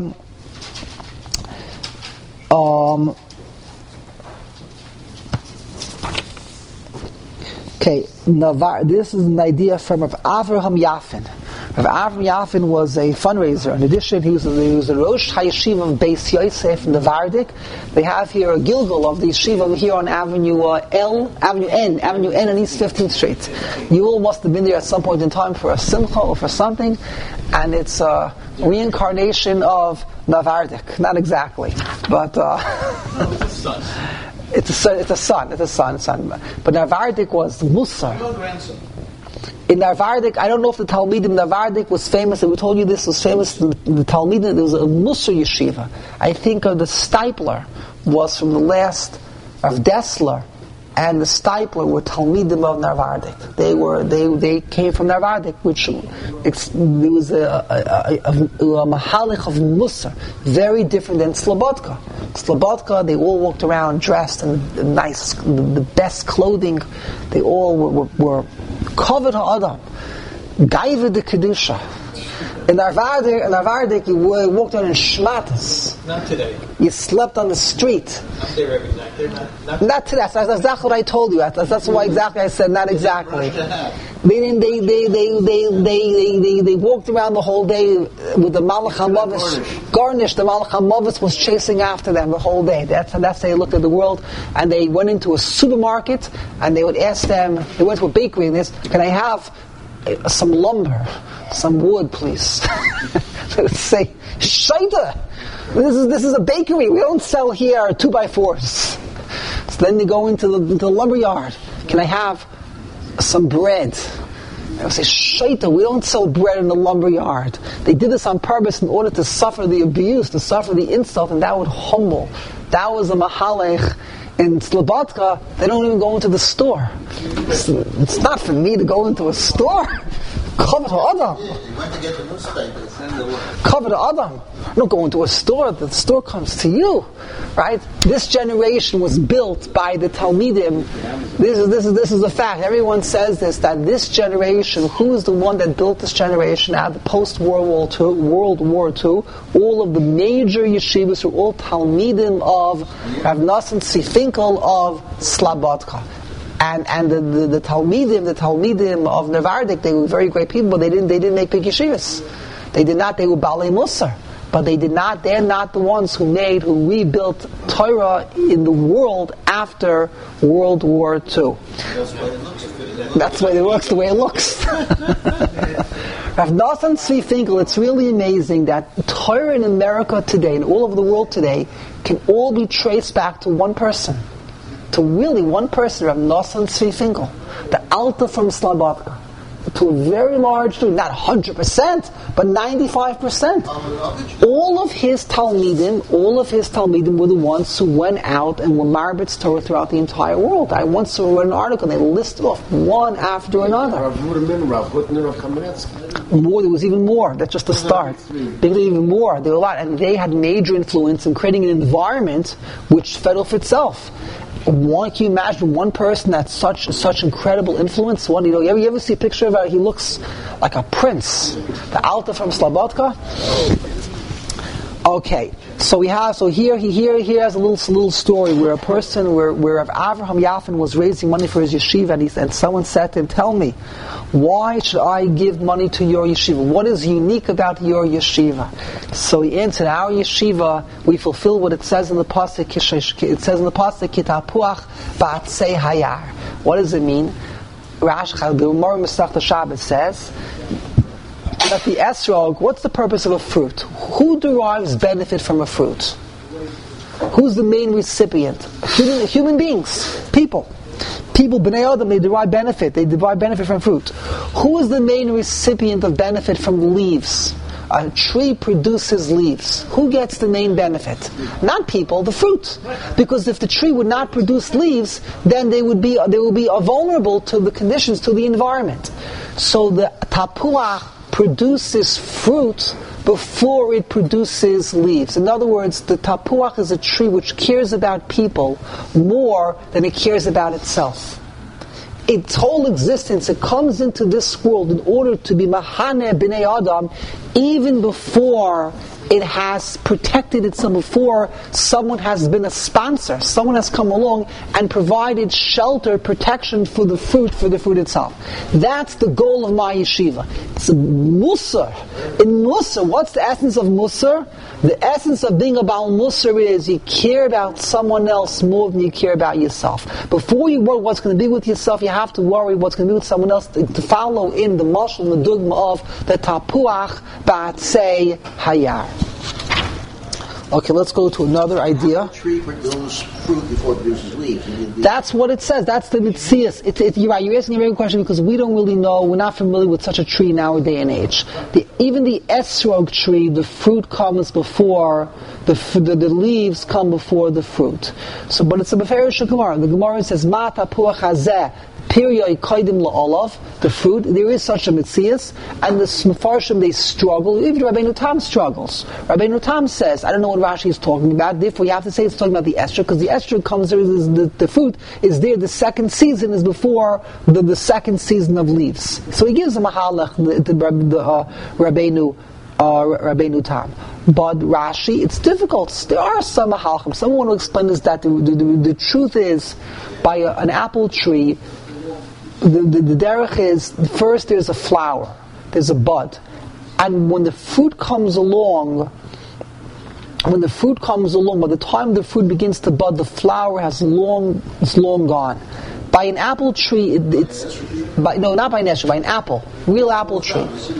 Okay, this is an idea from Rav Avraham Yafin. Rav Avraham Yafin was a fundraiser. In addition, he was a Rosh HaYeshiva of Beis Yosef in the Vardik. They have here a Gilgal of the yeshiva here on Avenue N on East 15th Street. You all must have been there at some point in time for a simcha or for something, and it's a reincarnation of Navardik. Not exactly, but it's a son. But Navardik was Musar. In Narvardik, I don't know if the Talmidim Narvardik was famous, and we told you this was famous in the Talmidim, there was a Musar yeshiva. I think the Steipler was from the last of Dessler, and the Steipler were Talmidim of Narvardik. They came from Narvardik, which there was a mahalich of Musar, very different than Slobodka. Slobodka, they all walked around dressed in the best clothing. They all were covered ha'adam, gaiva de kedusha. In Narvardik, you walked around in shmatas. Not today. You slept on the street. I'm there every night. Not today. That's exactly what I told you. That's why exactly I said not exactly. They walked around the whole day with the Malach HaMavis garnished. The Malach HaMavis was chasing after them the whole day. That's how they looked at the world. And they went into a supermarket and they would ask them. They went to a bakery and they said, "Can I have some lumber, some wood, please?" They would say, "Shaita, this is a bakery. We don't sell here 2x4s." So then they go into the lumber yard. "Can I have some bread?" They would say, "Shaita, we don't sell bread in the lumber yard." They did this on purpose in order to suffer the abuse, to suffer the insult, and that would humble. That was a mahalech. In Slobodka, they don't even go into the store. It's not for me to go into a store. Cover to Adam. You went to get the newspapers. Cover to Adam. Don't go into a store. The store comes to you, right? This generation was built by the Talmidim. This is a fact. Everyone says this, that this generation, who is the one that built this generation out of the post-World War II? All of the major yeshivas were all Talmidim of Rav Nosson Finkel of Slobodka. And the Talmidim of Navardik, they were very great people, but they didn't make big yeshivas. They were Balei Musar. But they're not the ones who rebuilt Torah in the world after World War II. That's why it works the way it looks. Rav Nosson Tzvi Finkel, it's really amazing that Torah in America today, and all over the world today, can all be traced back to one person. To really one person, Rav Nosson Tzvi Finkel, the Alta from Slobodka. to a very large degree, not 100%, but 95%. All of his Talmidim were the ones who went out and were marbitz Torah throughout the entire world. I once read an article, and they listed off one after another. More, there was even more. That's just the start. There was even more. There were a lot, and they had major influence in creating an environment which fed off itself. Can you imagine one person that's such incredible influence? You ever see a picture of him? He looks like a prince. The Alta from Slobodka. Okay, so here he has a little story where a person where Avraham Yafin was raising money for his yeshiva, and someone said to him, "Tell me, why should I give money to your yeshiva? What is unique about your yeshiva?" So he answered, "Our yeshiva, we fulfill what it says in the pasuk. It says in the pasuk, Kitapuach ba'atzei hayar." What does it mean? Rashi, the Gemara Masechta Shabbos says that the esrog, what's the purpose of a fruit? Who derives benefit from a fruit? Who's the main recipient? Human beings, people, Bnei Adam, they derive benefit. They derive benefit from fruit. Who is the main recipient of benefit from leaves? A tree produces leaves. Who gets the main benefit? Not people, the fruit. Because if the tree would not produce leaves, then they would be vulnerable to the conditions, to the environment. So the tapuach produces fruit before it produces leaves. In other words, the tapuach is a tree which cares about people more than it cares about itself. Its whole existence, it comes into this world in order to be Mahane Bnei Adam, even before it has protected itself, before someone has been a sponsor, someone has come along and provided shelter, protection for the fruit itself. That's the goal of my yeshiva. It's a Musar. In Musar, what's the essence of Musar? The essence of being a Baal Musar is you care about someone else more than you care about yourself. Before you worry what's going to be with yourself, you have to worry what's going to be with someone else, to follow in the mashal and the dogma of the tapuach ba'atzei hayar. Okay, let's go to another idea. The tree produces fruit before it produces leaves. That's what it says. That's the mitzias. You're right. You're asking a very good question because we don't really know. We're not familiar with such a tree in our day and age. Even the esrog tree, the fruit comes before the leaves come before the fruit. So, but it's a beferish Gemara. The Gemara says, "Ma tapuach hazeh." The fruit, there is such a mitzias, and the Mefarshim, they struggle. Even Rabbeinu Tam struggles. Rabbeinu Tam says, I don't know what Rashi is talking about, therefore you have to say it's talking about the estrog, because the estrog comes there, the fruit is there, the second season is before the second season of leaves. So he gives a mahalach, the Rabbeinu Tam. But Rashi, it's difficult. There are some mahalachim. Someone want to explain this, that the truth is, by an apple tree, the derech is, first there's a flower, there's a bud, and when the fruit comes along, by the time the fruit begins to bud, the flower it's long gone. By an apple tree, not by an esrog, by an apple, real apple tree.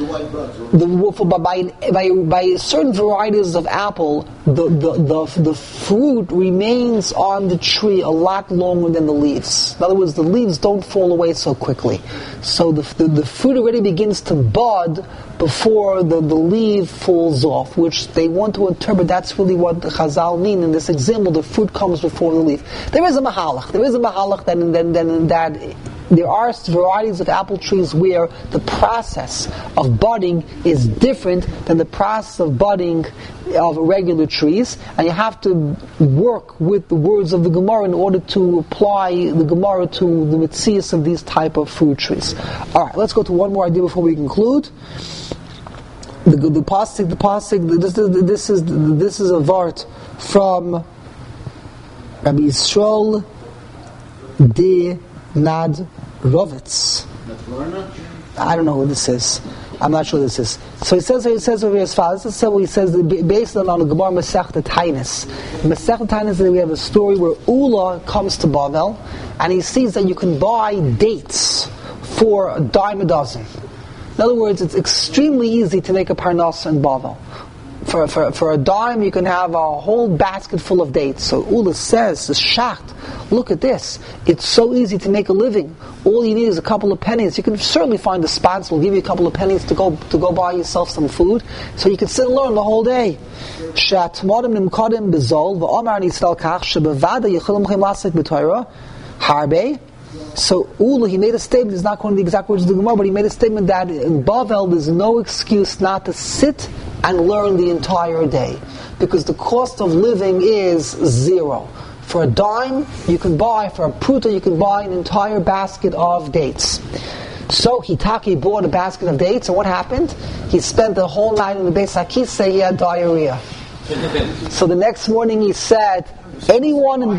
By certain varieties of apple, the fruit remains on the tree a lot longer than the leaves. In other words, the leaves don't fall away so quickly. So the fruit already begins to bud before the leaf falls off, which they want to interpret. That's really what the Chazal mean in this example. The fruit comes before the leaf. There is a mahalach that there are varieties of apple trees where the process of budding is different than the process of budding of regular trees, and you have to work with the words of the Gemara in order to apply the Gemara to the mitzias of these type of fruit trees. All right, let's go to one more idea before we conclude. The pasuk. This is a vart from Rabbi Yisrael de Nadrovitz. I don't know who this is. I'm not sure who this is. So he says over here as follows. This is what he says based on the Gemara Masechta Tainis. In Masechta Tainis, we have a story where Ula comes to Bavel and he sees that you can buy dates for a dime a dozen. In other words, it's extremely easy to make a parnasa in Bavel. For a dime, you can have a whole basket full of dates. So Ula says, is shocked. look at this. It's so easy to make a living. All you need is a couple of pennies. You can certainly find a sponsor who will give you a couple of pennies to go buy yourself some food, so you can sit and learn the whole day. So Ula, he made a statement, it's not going to the exact words of the Gemara, but he made a statement that in Bavel there's no excuse not to sit and learn the entire day, because the cost of living is zero. For a dime, you can buy, for a pruta, you can buy an entire basket of dates. So Hitaki bought a basket of dates, and what happened? He spent the whole night in the Beis HaKisei, he had diarrhea. So the next morning he said, anyone in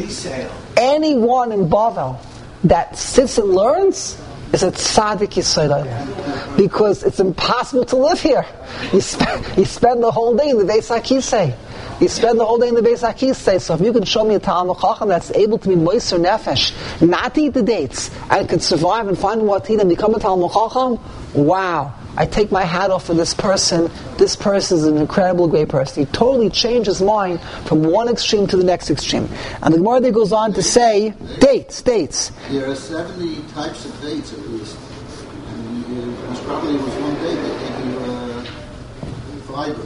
Bavel that sits and learns is a tzaddik yisrael, because it's impossible to live here. You spend the whole day in the Beis HaKisei. You spend the whole day in the Beis HaKisei. So if you can show me a Talmud Chacham that's able to be moiser nefesh, not to eat the dates, and can survive and find what to eat and become a Talmud Chacham, wow. I take my hat off for this person. This person is an incredible, great person. He totally changed his mind from one extreme to the next extreme. And the Gemara there goes on to say, dates. There are 70 types of dates at least. And it probably was one date that gave you fiber.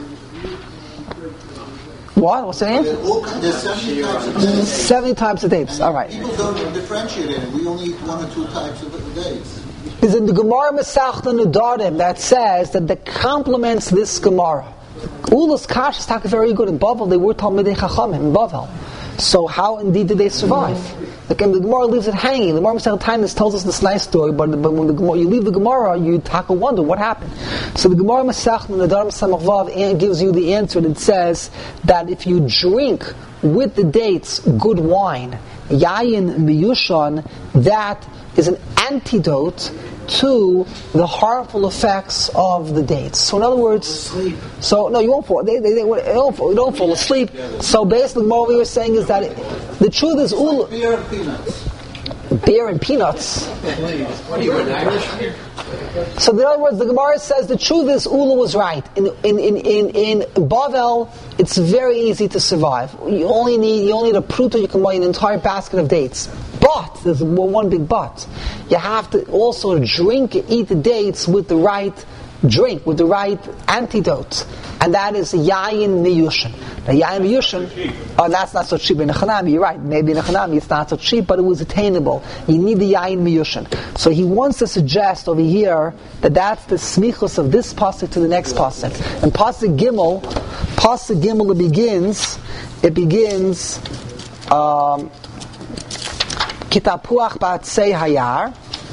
What? What's the name? There's 70 types of dates. 70 types of dates. All right. People don't differentiate it. We only eat one or two types of dates. Is in the Gemara Masechta Nedarim that says that complements this Gemara. Ula's Kash is talking very good in Bavel. They were Talmidei Chachamim in Bavel. So how indeed did they survive? The Gemara leaves it hanging. The Gemara Masechta Taanis tells us this nice story, but when you leave the Gemara, you wonder what happened. So the Gemara Masechta Nedarim Samach Vav gives you the answer, and it says that if you drink with the dates good wine, yayin miyushan, that is an antidote to the harmful effects of the dates. So in other words, you won't fall. You don't fall asleep. So basically, what we were saying is that the truth is, beer and peanuts. Beer and peanuts. So in other words, the Gemara says the truth is Ula was right. In Bavel, it's very easy to survive. You only need a pruta, you can buy an entire basket of dates. But there's one big but. You have to also eat the dates with the right drink, with the right antidote, and that is yayin miyushin. Now yayin miyushin, that's not so cheap in Echanami. You're right. Maybe in Echanami it's not so cheap, but it was attainable. You need the yayin miyushin. So he wants to suggest over here that that's the smichus of this pasuk to the next pasuk. And pasuk Gimel, it begins. Kitapuach ba'atzei hayar,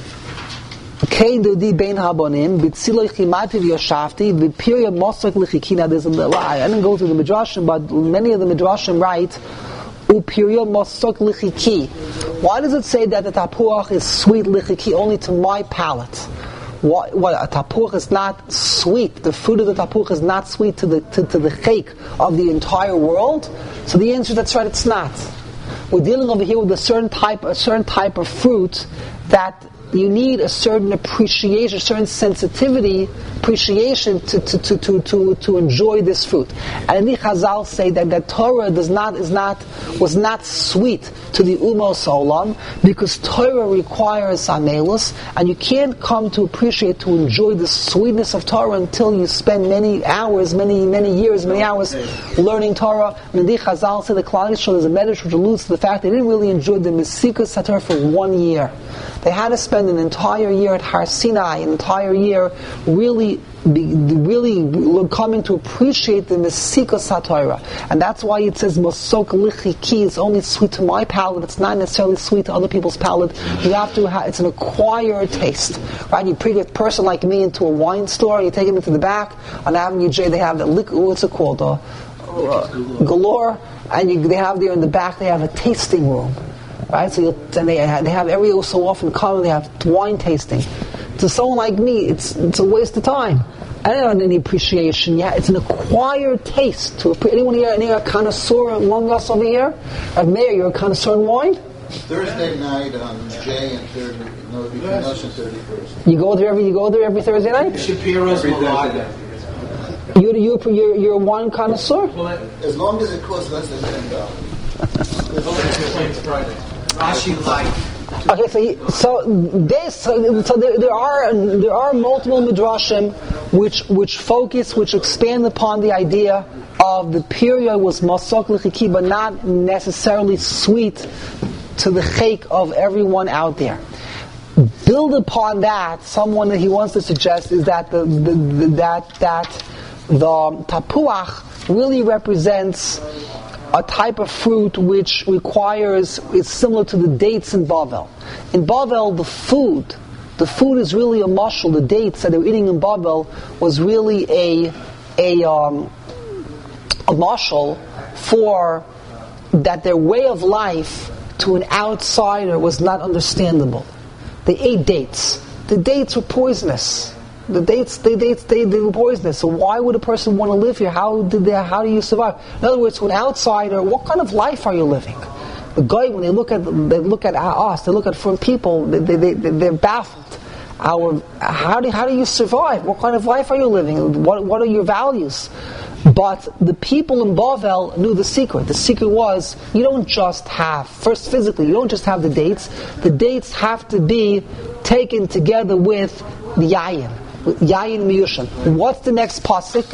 kein dodi bein habonim, b'tziloi chimati v'yoshavti, v'pirya mosok l'chikina. There's a lot. I didn't go through the midrashim, but many of the midrashim write, u'pirya mosok l'chiki. Why does it say that the tapuach is sweet l'chiki only to my palate? What a tapuach is not sweet. The fruit of the tapuach is not sweet to the chayk of the entire world. So the answer, that's right, it's not. We're dealing over here with a certain type of fruit that you need a certain appreciation, a certain appreciation to enjoy this fruit. And the Chazal say that Torah was not sweet to the Umos Olam, because Torah requires Amelus, and you can't come to appreciate, to enjoy the sweetness of Torah until you spend many hours, many years learning Torah. And the Chazal say the Klal Yisrael is a medrash which alludes to the fact they didn't really enjoy the Mesikus HaTorah for 1 year. They had to spend an entire year at Har Sinai, an entire year really coming to appreciate the Mesikus HaTorah. And that's why it says Mosok Lichiki is only sweet to my palate. It's not necessarily sweet to other people's palate. You have to it's an acquired taste. Right? You bring a person like me into a wine store, you take him into the back on Avenue J, they have that what's it called? Galore, and they have there in the back, they have a tasting room. Right, so they have every so often come, they have wine tasting. To someone like me, it's a waste of time. I don't have any appreciation. Yeah, it's an acquired taste. To anyone here, a connoisseur among us over here? Mayor, you're a connoisseur in wine? Thursday night on J and 30, between us and 31st. You go there every Thursday night? Shapiro's Malaga. You're a wine connoisseur? As long as it costs less than $10. There's only complaints Friday. Rashi like. Okay, so there are multiple midrashim which expand upon the idea of the period was masok l'chiki, but not necessarily sweet to the chek of everyone out there. Build upon that. Someone that he wants to suggest is that the tapuach really represents a type of fruit which is similar to the dates in Bavel. In Bavel, the food is really a mashal. The dates that they were eating in Bavel was really a mashal for that their way of life to an outsider was not understandable. They ate dates. The dates were poisonous. They were poisonous. So why would a person want to live here? How do you survive? In other words, to an outsider, what kind of life are you living? The guy, when they look at us, they look at from people, they're baffled. How do you survive? What kind of life are you living? What are your values? But the people in Bavel knew the secret. The secret was, you don't just have, first physically, you don't just have the dates. The dates have to be taken together with the yayin. Yayin miyushan. What's the next pasuk?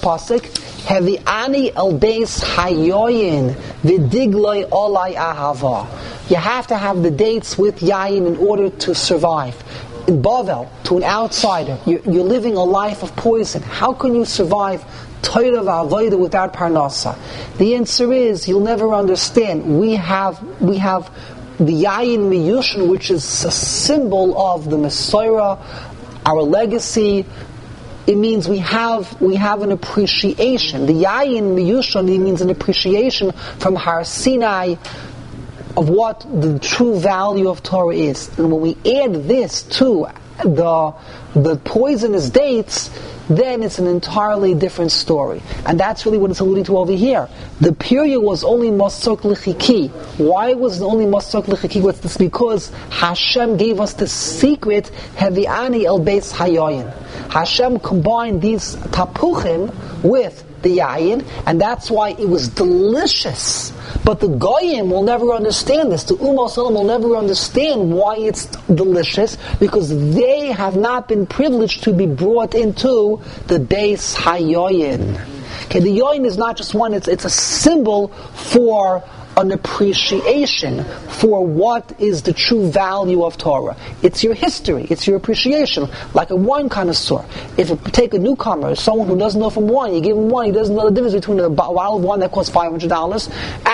Hevi'ani el beis hayoyin v'digloi olai ahava. You have to have the dates with yayin in order to survive. In Bavel, to an outsider, you're living a life of poison. How can you survive Torah v'avodah without parnasa? The answer is, you'll never understand. We have the yayin miyushan, which is a symbol of the Messiah, our legacy. It means we have an appreciation. The yayin miyushan means an appreciation from Har Sinai of what the true value of Torah is. And when we add this to the poisonous dates, then it's an entirely different story. And that's really what it's alluding to over here. The period was only masok l'chiki. Why was it only masok l'chiki? What's this? Because Hashem gave us the secret, hevi'ani el beis hayoyin. Hashem combined these tapuchim with the yayin, and that's why it was delicious. But the goyim will never understand this. The Ummah Salam will never understand why it's delicious, because they have not been privileged to be brought into the Beis Hayoyin. Okay, the yoyin is not just one; it's a symbol for an appreciation for what is the true value of Torah. It's your history, it's your appreciation, like a wine connoisseur. If you take a newcomer, someone who doesn't know from wine, you give him wine, he doesn't know the difference between a bottle of wine that costs $500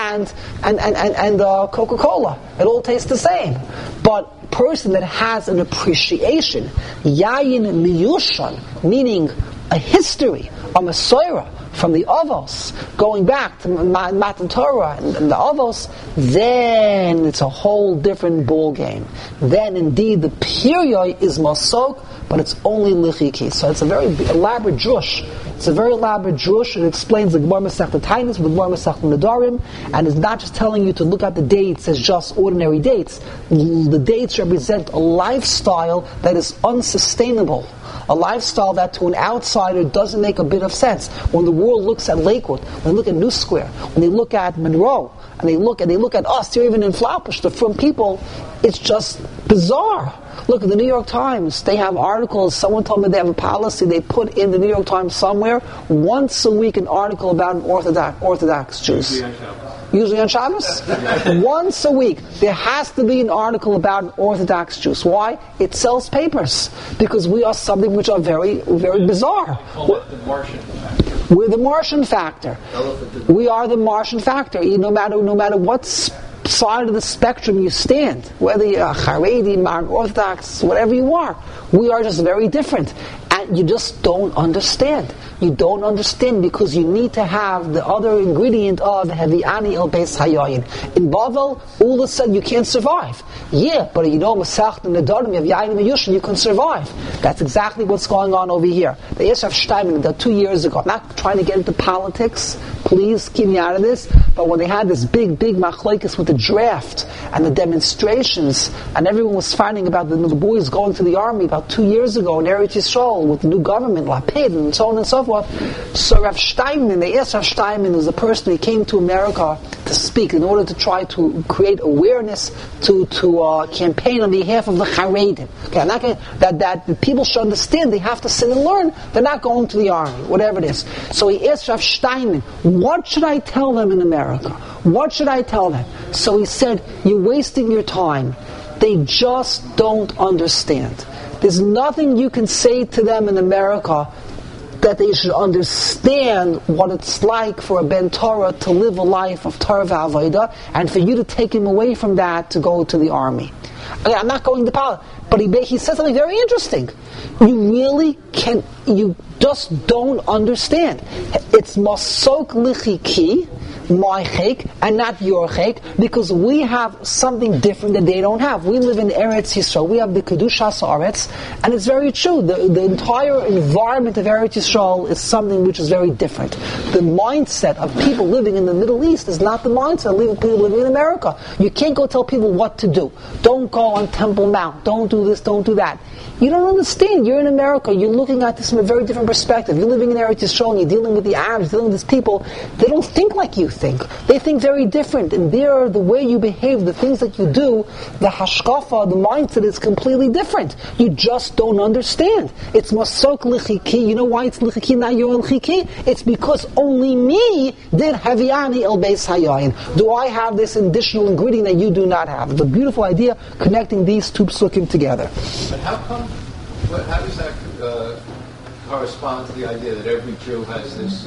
and Coca-Cola. It all tastes the same. But person that has an appreciation, yayin miyushan, meaning a history, a Messiah, from the Avos, going back to Matan Torah and the Avos, then it's a whole different ball game. Then indeed the period is Masok, but it's only Lichiki. So it's a very elaborate drush. It's a very elaborate drush. It explains the Gemara Masechta Tainis with the Gemara Masechta Nedarim, and it's not just telling you to look at the dates as just ordinary dates. The dates represent a lifestyle that is unsustainable. A lifestyle that to an outsider doesn't make a bit of sense. When the world looks at Lakewood, when they look at New Square, when they look at Monroe, and they look at us here even in Flatbush, the front people, it's just bizarre. Look at the New York Times. They have articles. Someone told me they have a policy. They put in the New York Times somewhere once a week an article about an Orthodox Jews. Usually on Shabbos? Once a week. There has to be an article about an Orthodox Jews. Why? It sells papers. Because we are something which are very, very bizarre. We're the Martian factor. We are the Martian factor. No matter what side of the spectrum you stand, whether you're a Haredi, Modern Orthodox, whatever you are, we are just very different. And you just don't understand. You don't understand because you need to have the other ingredient of Hevi'ani el Beis Hayoyin. In Bavel, all of a sudden you can't survive. Yeah, but you know Masech and Nedarim, you have Yayin and Miyushin, you can survive. That's exactly what's going on over here. The Yisrael Steinman, 2 years ago, I'm not trying to get into politics. please keep me out of this. But when they had this big machlokes with the draft and the demonstrations, and everyone was fighting about the boys going to the army about 2 years ago in Eretz Yisrael with the new government, Lapid, and so on and so forth. So Rav Steinman, they asked Rav Steinman, who was a person who came to America to speak in order to try to create awareness to campaign on behalf of the Charedim. Okay, I'm not going that the people should understand they have to sit and learn. They're not going to the army, whatever it is. So he asked Rav Steinman, what should I tell them in America? What should I tell them? So he said, you're wasting your time. They just don't understand. There's nothing you can say to them in America that they should understand what it's like for a Ben Torah to live a life of Torah v'Avodah, and for you to take him away from that to go to the army. Okay, I'm not going to politics, but he said something very interesting. You just don't understand. It's masok lichiki, my chek, and not your chek, because we have something different that they don't have. We live in Eretz Yisrael. We have the Kedushas Haaretz, and it's very true. The entire environment of Eretz Yisrael is something which is very different. The mindset of people living in the Middle East is not the mindset of people living in America. You can't go tell people what to do. Don't go on Temple Mount. Don't do this, don't do that. You don't understand. You're in America. You're looking at this from a very different perspective. You're living in Eretz Yisrael and you're dealing with the Arabs, dealing with these people. They don't think like you think. They think very different. And the way you behave, the things that you do, the hashkafa, the mindset is completely different. You just don't understand. It's masok lichiki. You know why it's lichiki, not your lichiki? It's because only me did haviani el beis hayayin. Do I have this additional ingredient that you do not have? It's a beautiful idea connecting these two psukim together. But how does that correspond to the idea that every Jew has this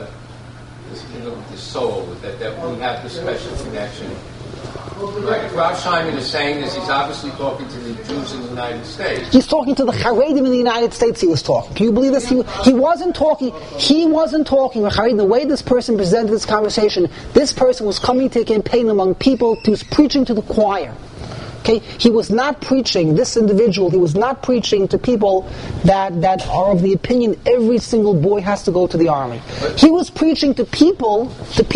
soul, that we have this special connection? Right. If Rav Shimon is saying this, he's obviously talking to the Jews in the United States. He's talking to the Charedim in the United States. He was talking. Can you believe this? He wasn't talking. He wasn't talking. The way this person presented this conversation, this person was coming to a campaign among people. He was preaching to the choir. Okay, he was not preaching, this individual, he was not preaching to people that are of the opinion every single boy has to go to the army. He was preaching to people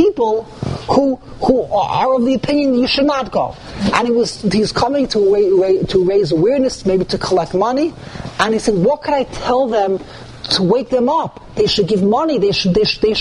who are of the opinion you should not go. And he was coming to raise awareness, maybe to collect money, and he said, what can I tell them to wake them up? They should give money, they should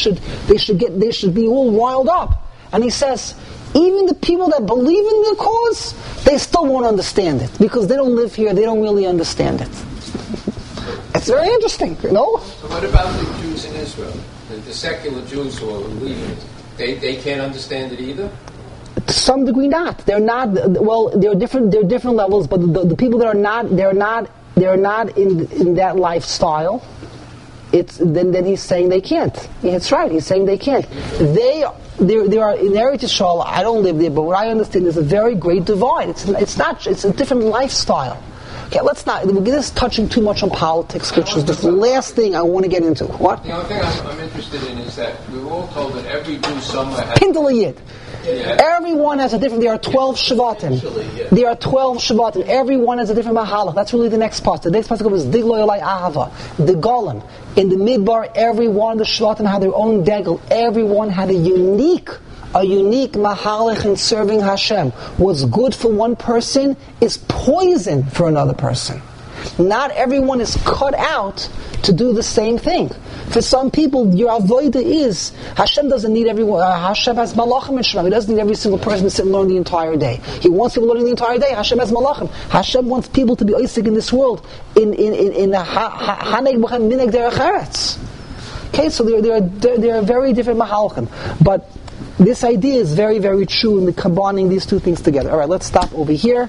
be all wild up. And he says, even the people that believe in the cause, they still won't understand it because they don't live here. They don't really understand it. It's very interesting, you know. So what about the Jews in Israel? The secular Jews who are leaving, they can't understand it either. To some degree, not. They're not. Well, there are different levels, but the people that are not, they're not in that lifestyle. Then he's saying they can't. That's right. He's saying they can't. There are in Eretz Yisrael. I don't live there, but what I understand is a very great divide. It's a different lifestyle. Okay, this is touching too much on politics, which is the last thing I want to get into. What? The only thing I'm interested in is that we were all told that every Jew somewhere has... Pindala Yid. Yeah. Everyone has a different... There are 12 Shvatim. Yeah. There are 12 Shvatim. Everyone has a different Mahalach. That's really the next part. The next part is Diglo Yolai Ahava. The Golem. In the Midbar, every one of the Shvatim had their own Degel. Everyone had a unique Mahalach in serving Hashem. What's good for one person is poison for another person. Not everyone is cut out to do the same thing. For some people, your avodah is Hashem doesn't need everyone. Hashem has malachim and shema. He doesn't need every single person to sit and learn the entire day. He wants people learning the entire day. Hashem has malachim. Hashem wants people to be oisik in this world in haneg b'chem mineg derech eretz. Okay, so there are very different mahalchim, but this idea is very, very true in the combining these two things together. All right, let's stop over here.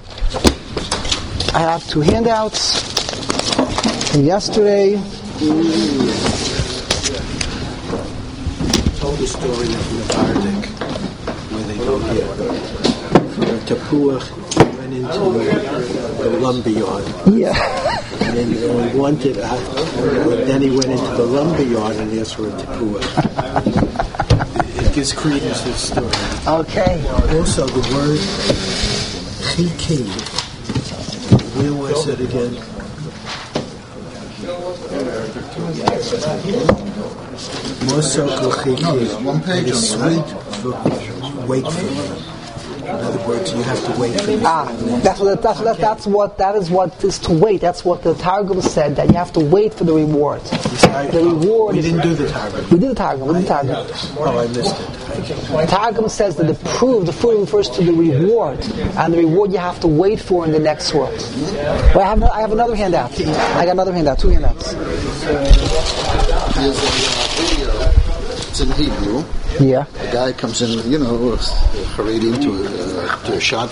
I have two handouts from yesterday. Told the story of Navardik, where they go here. Tapuach went into the lumber yard. Yeah. And then he wanted, then he went into the lumber yard and asked for a tapuach. It gives credence to the story. Okay. Also, the word chiki. Where was it again? one page on sweet. Wait for me. In other words, you have to wait for me. That is what is to wait. That's what the Targum said, that you have to wait for the reward. The reward. We didn't do the Targum. We did the Targum. I missed it. Targum says that the fruit refers to the reward, and the reward you have to wait for in the next world. Well, I have another handout. I got another handout. 2 handouts. Here's a video. It's in Hebrew. Yeah. A guy comes in, Haredi to a shot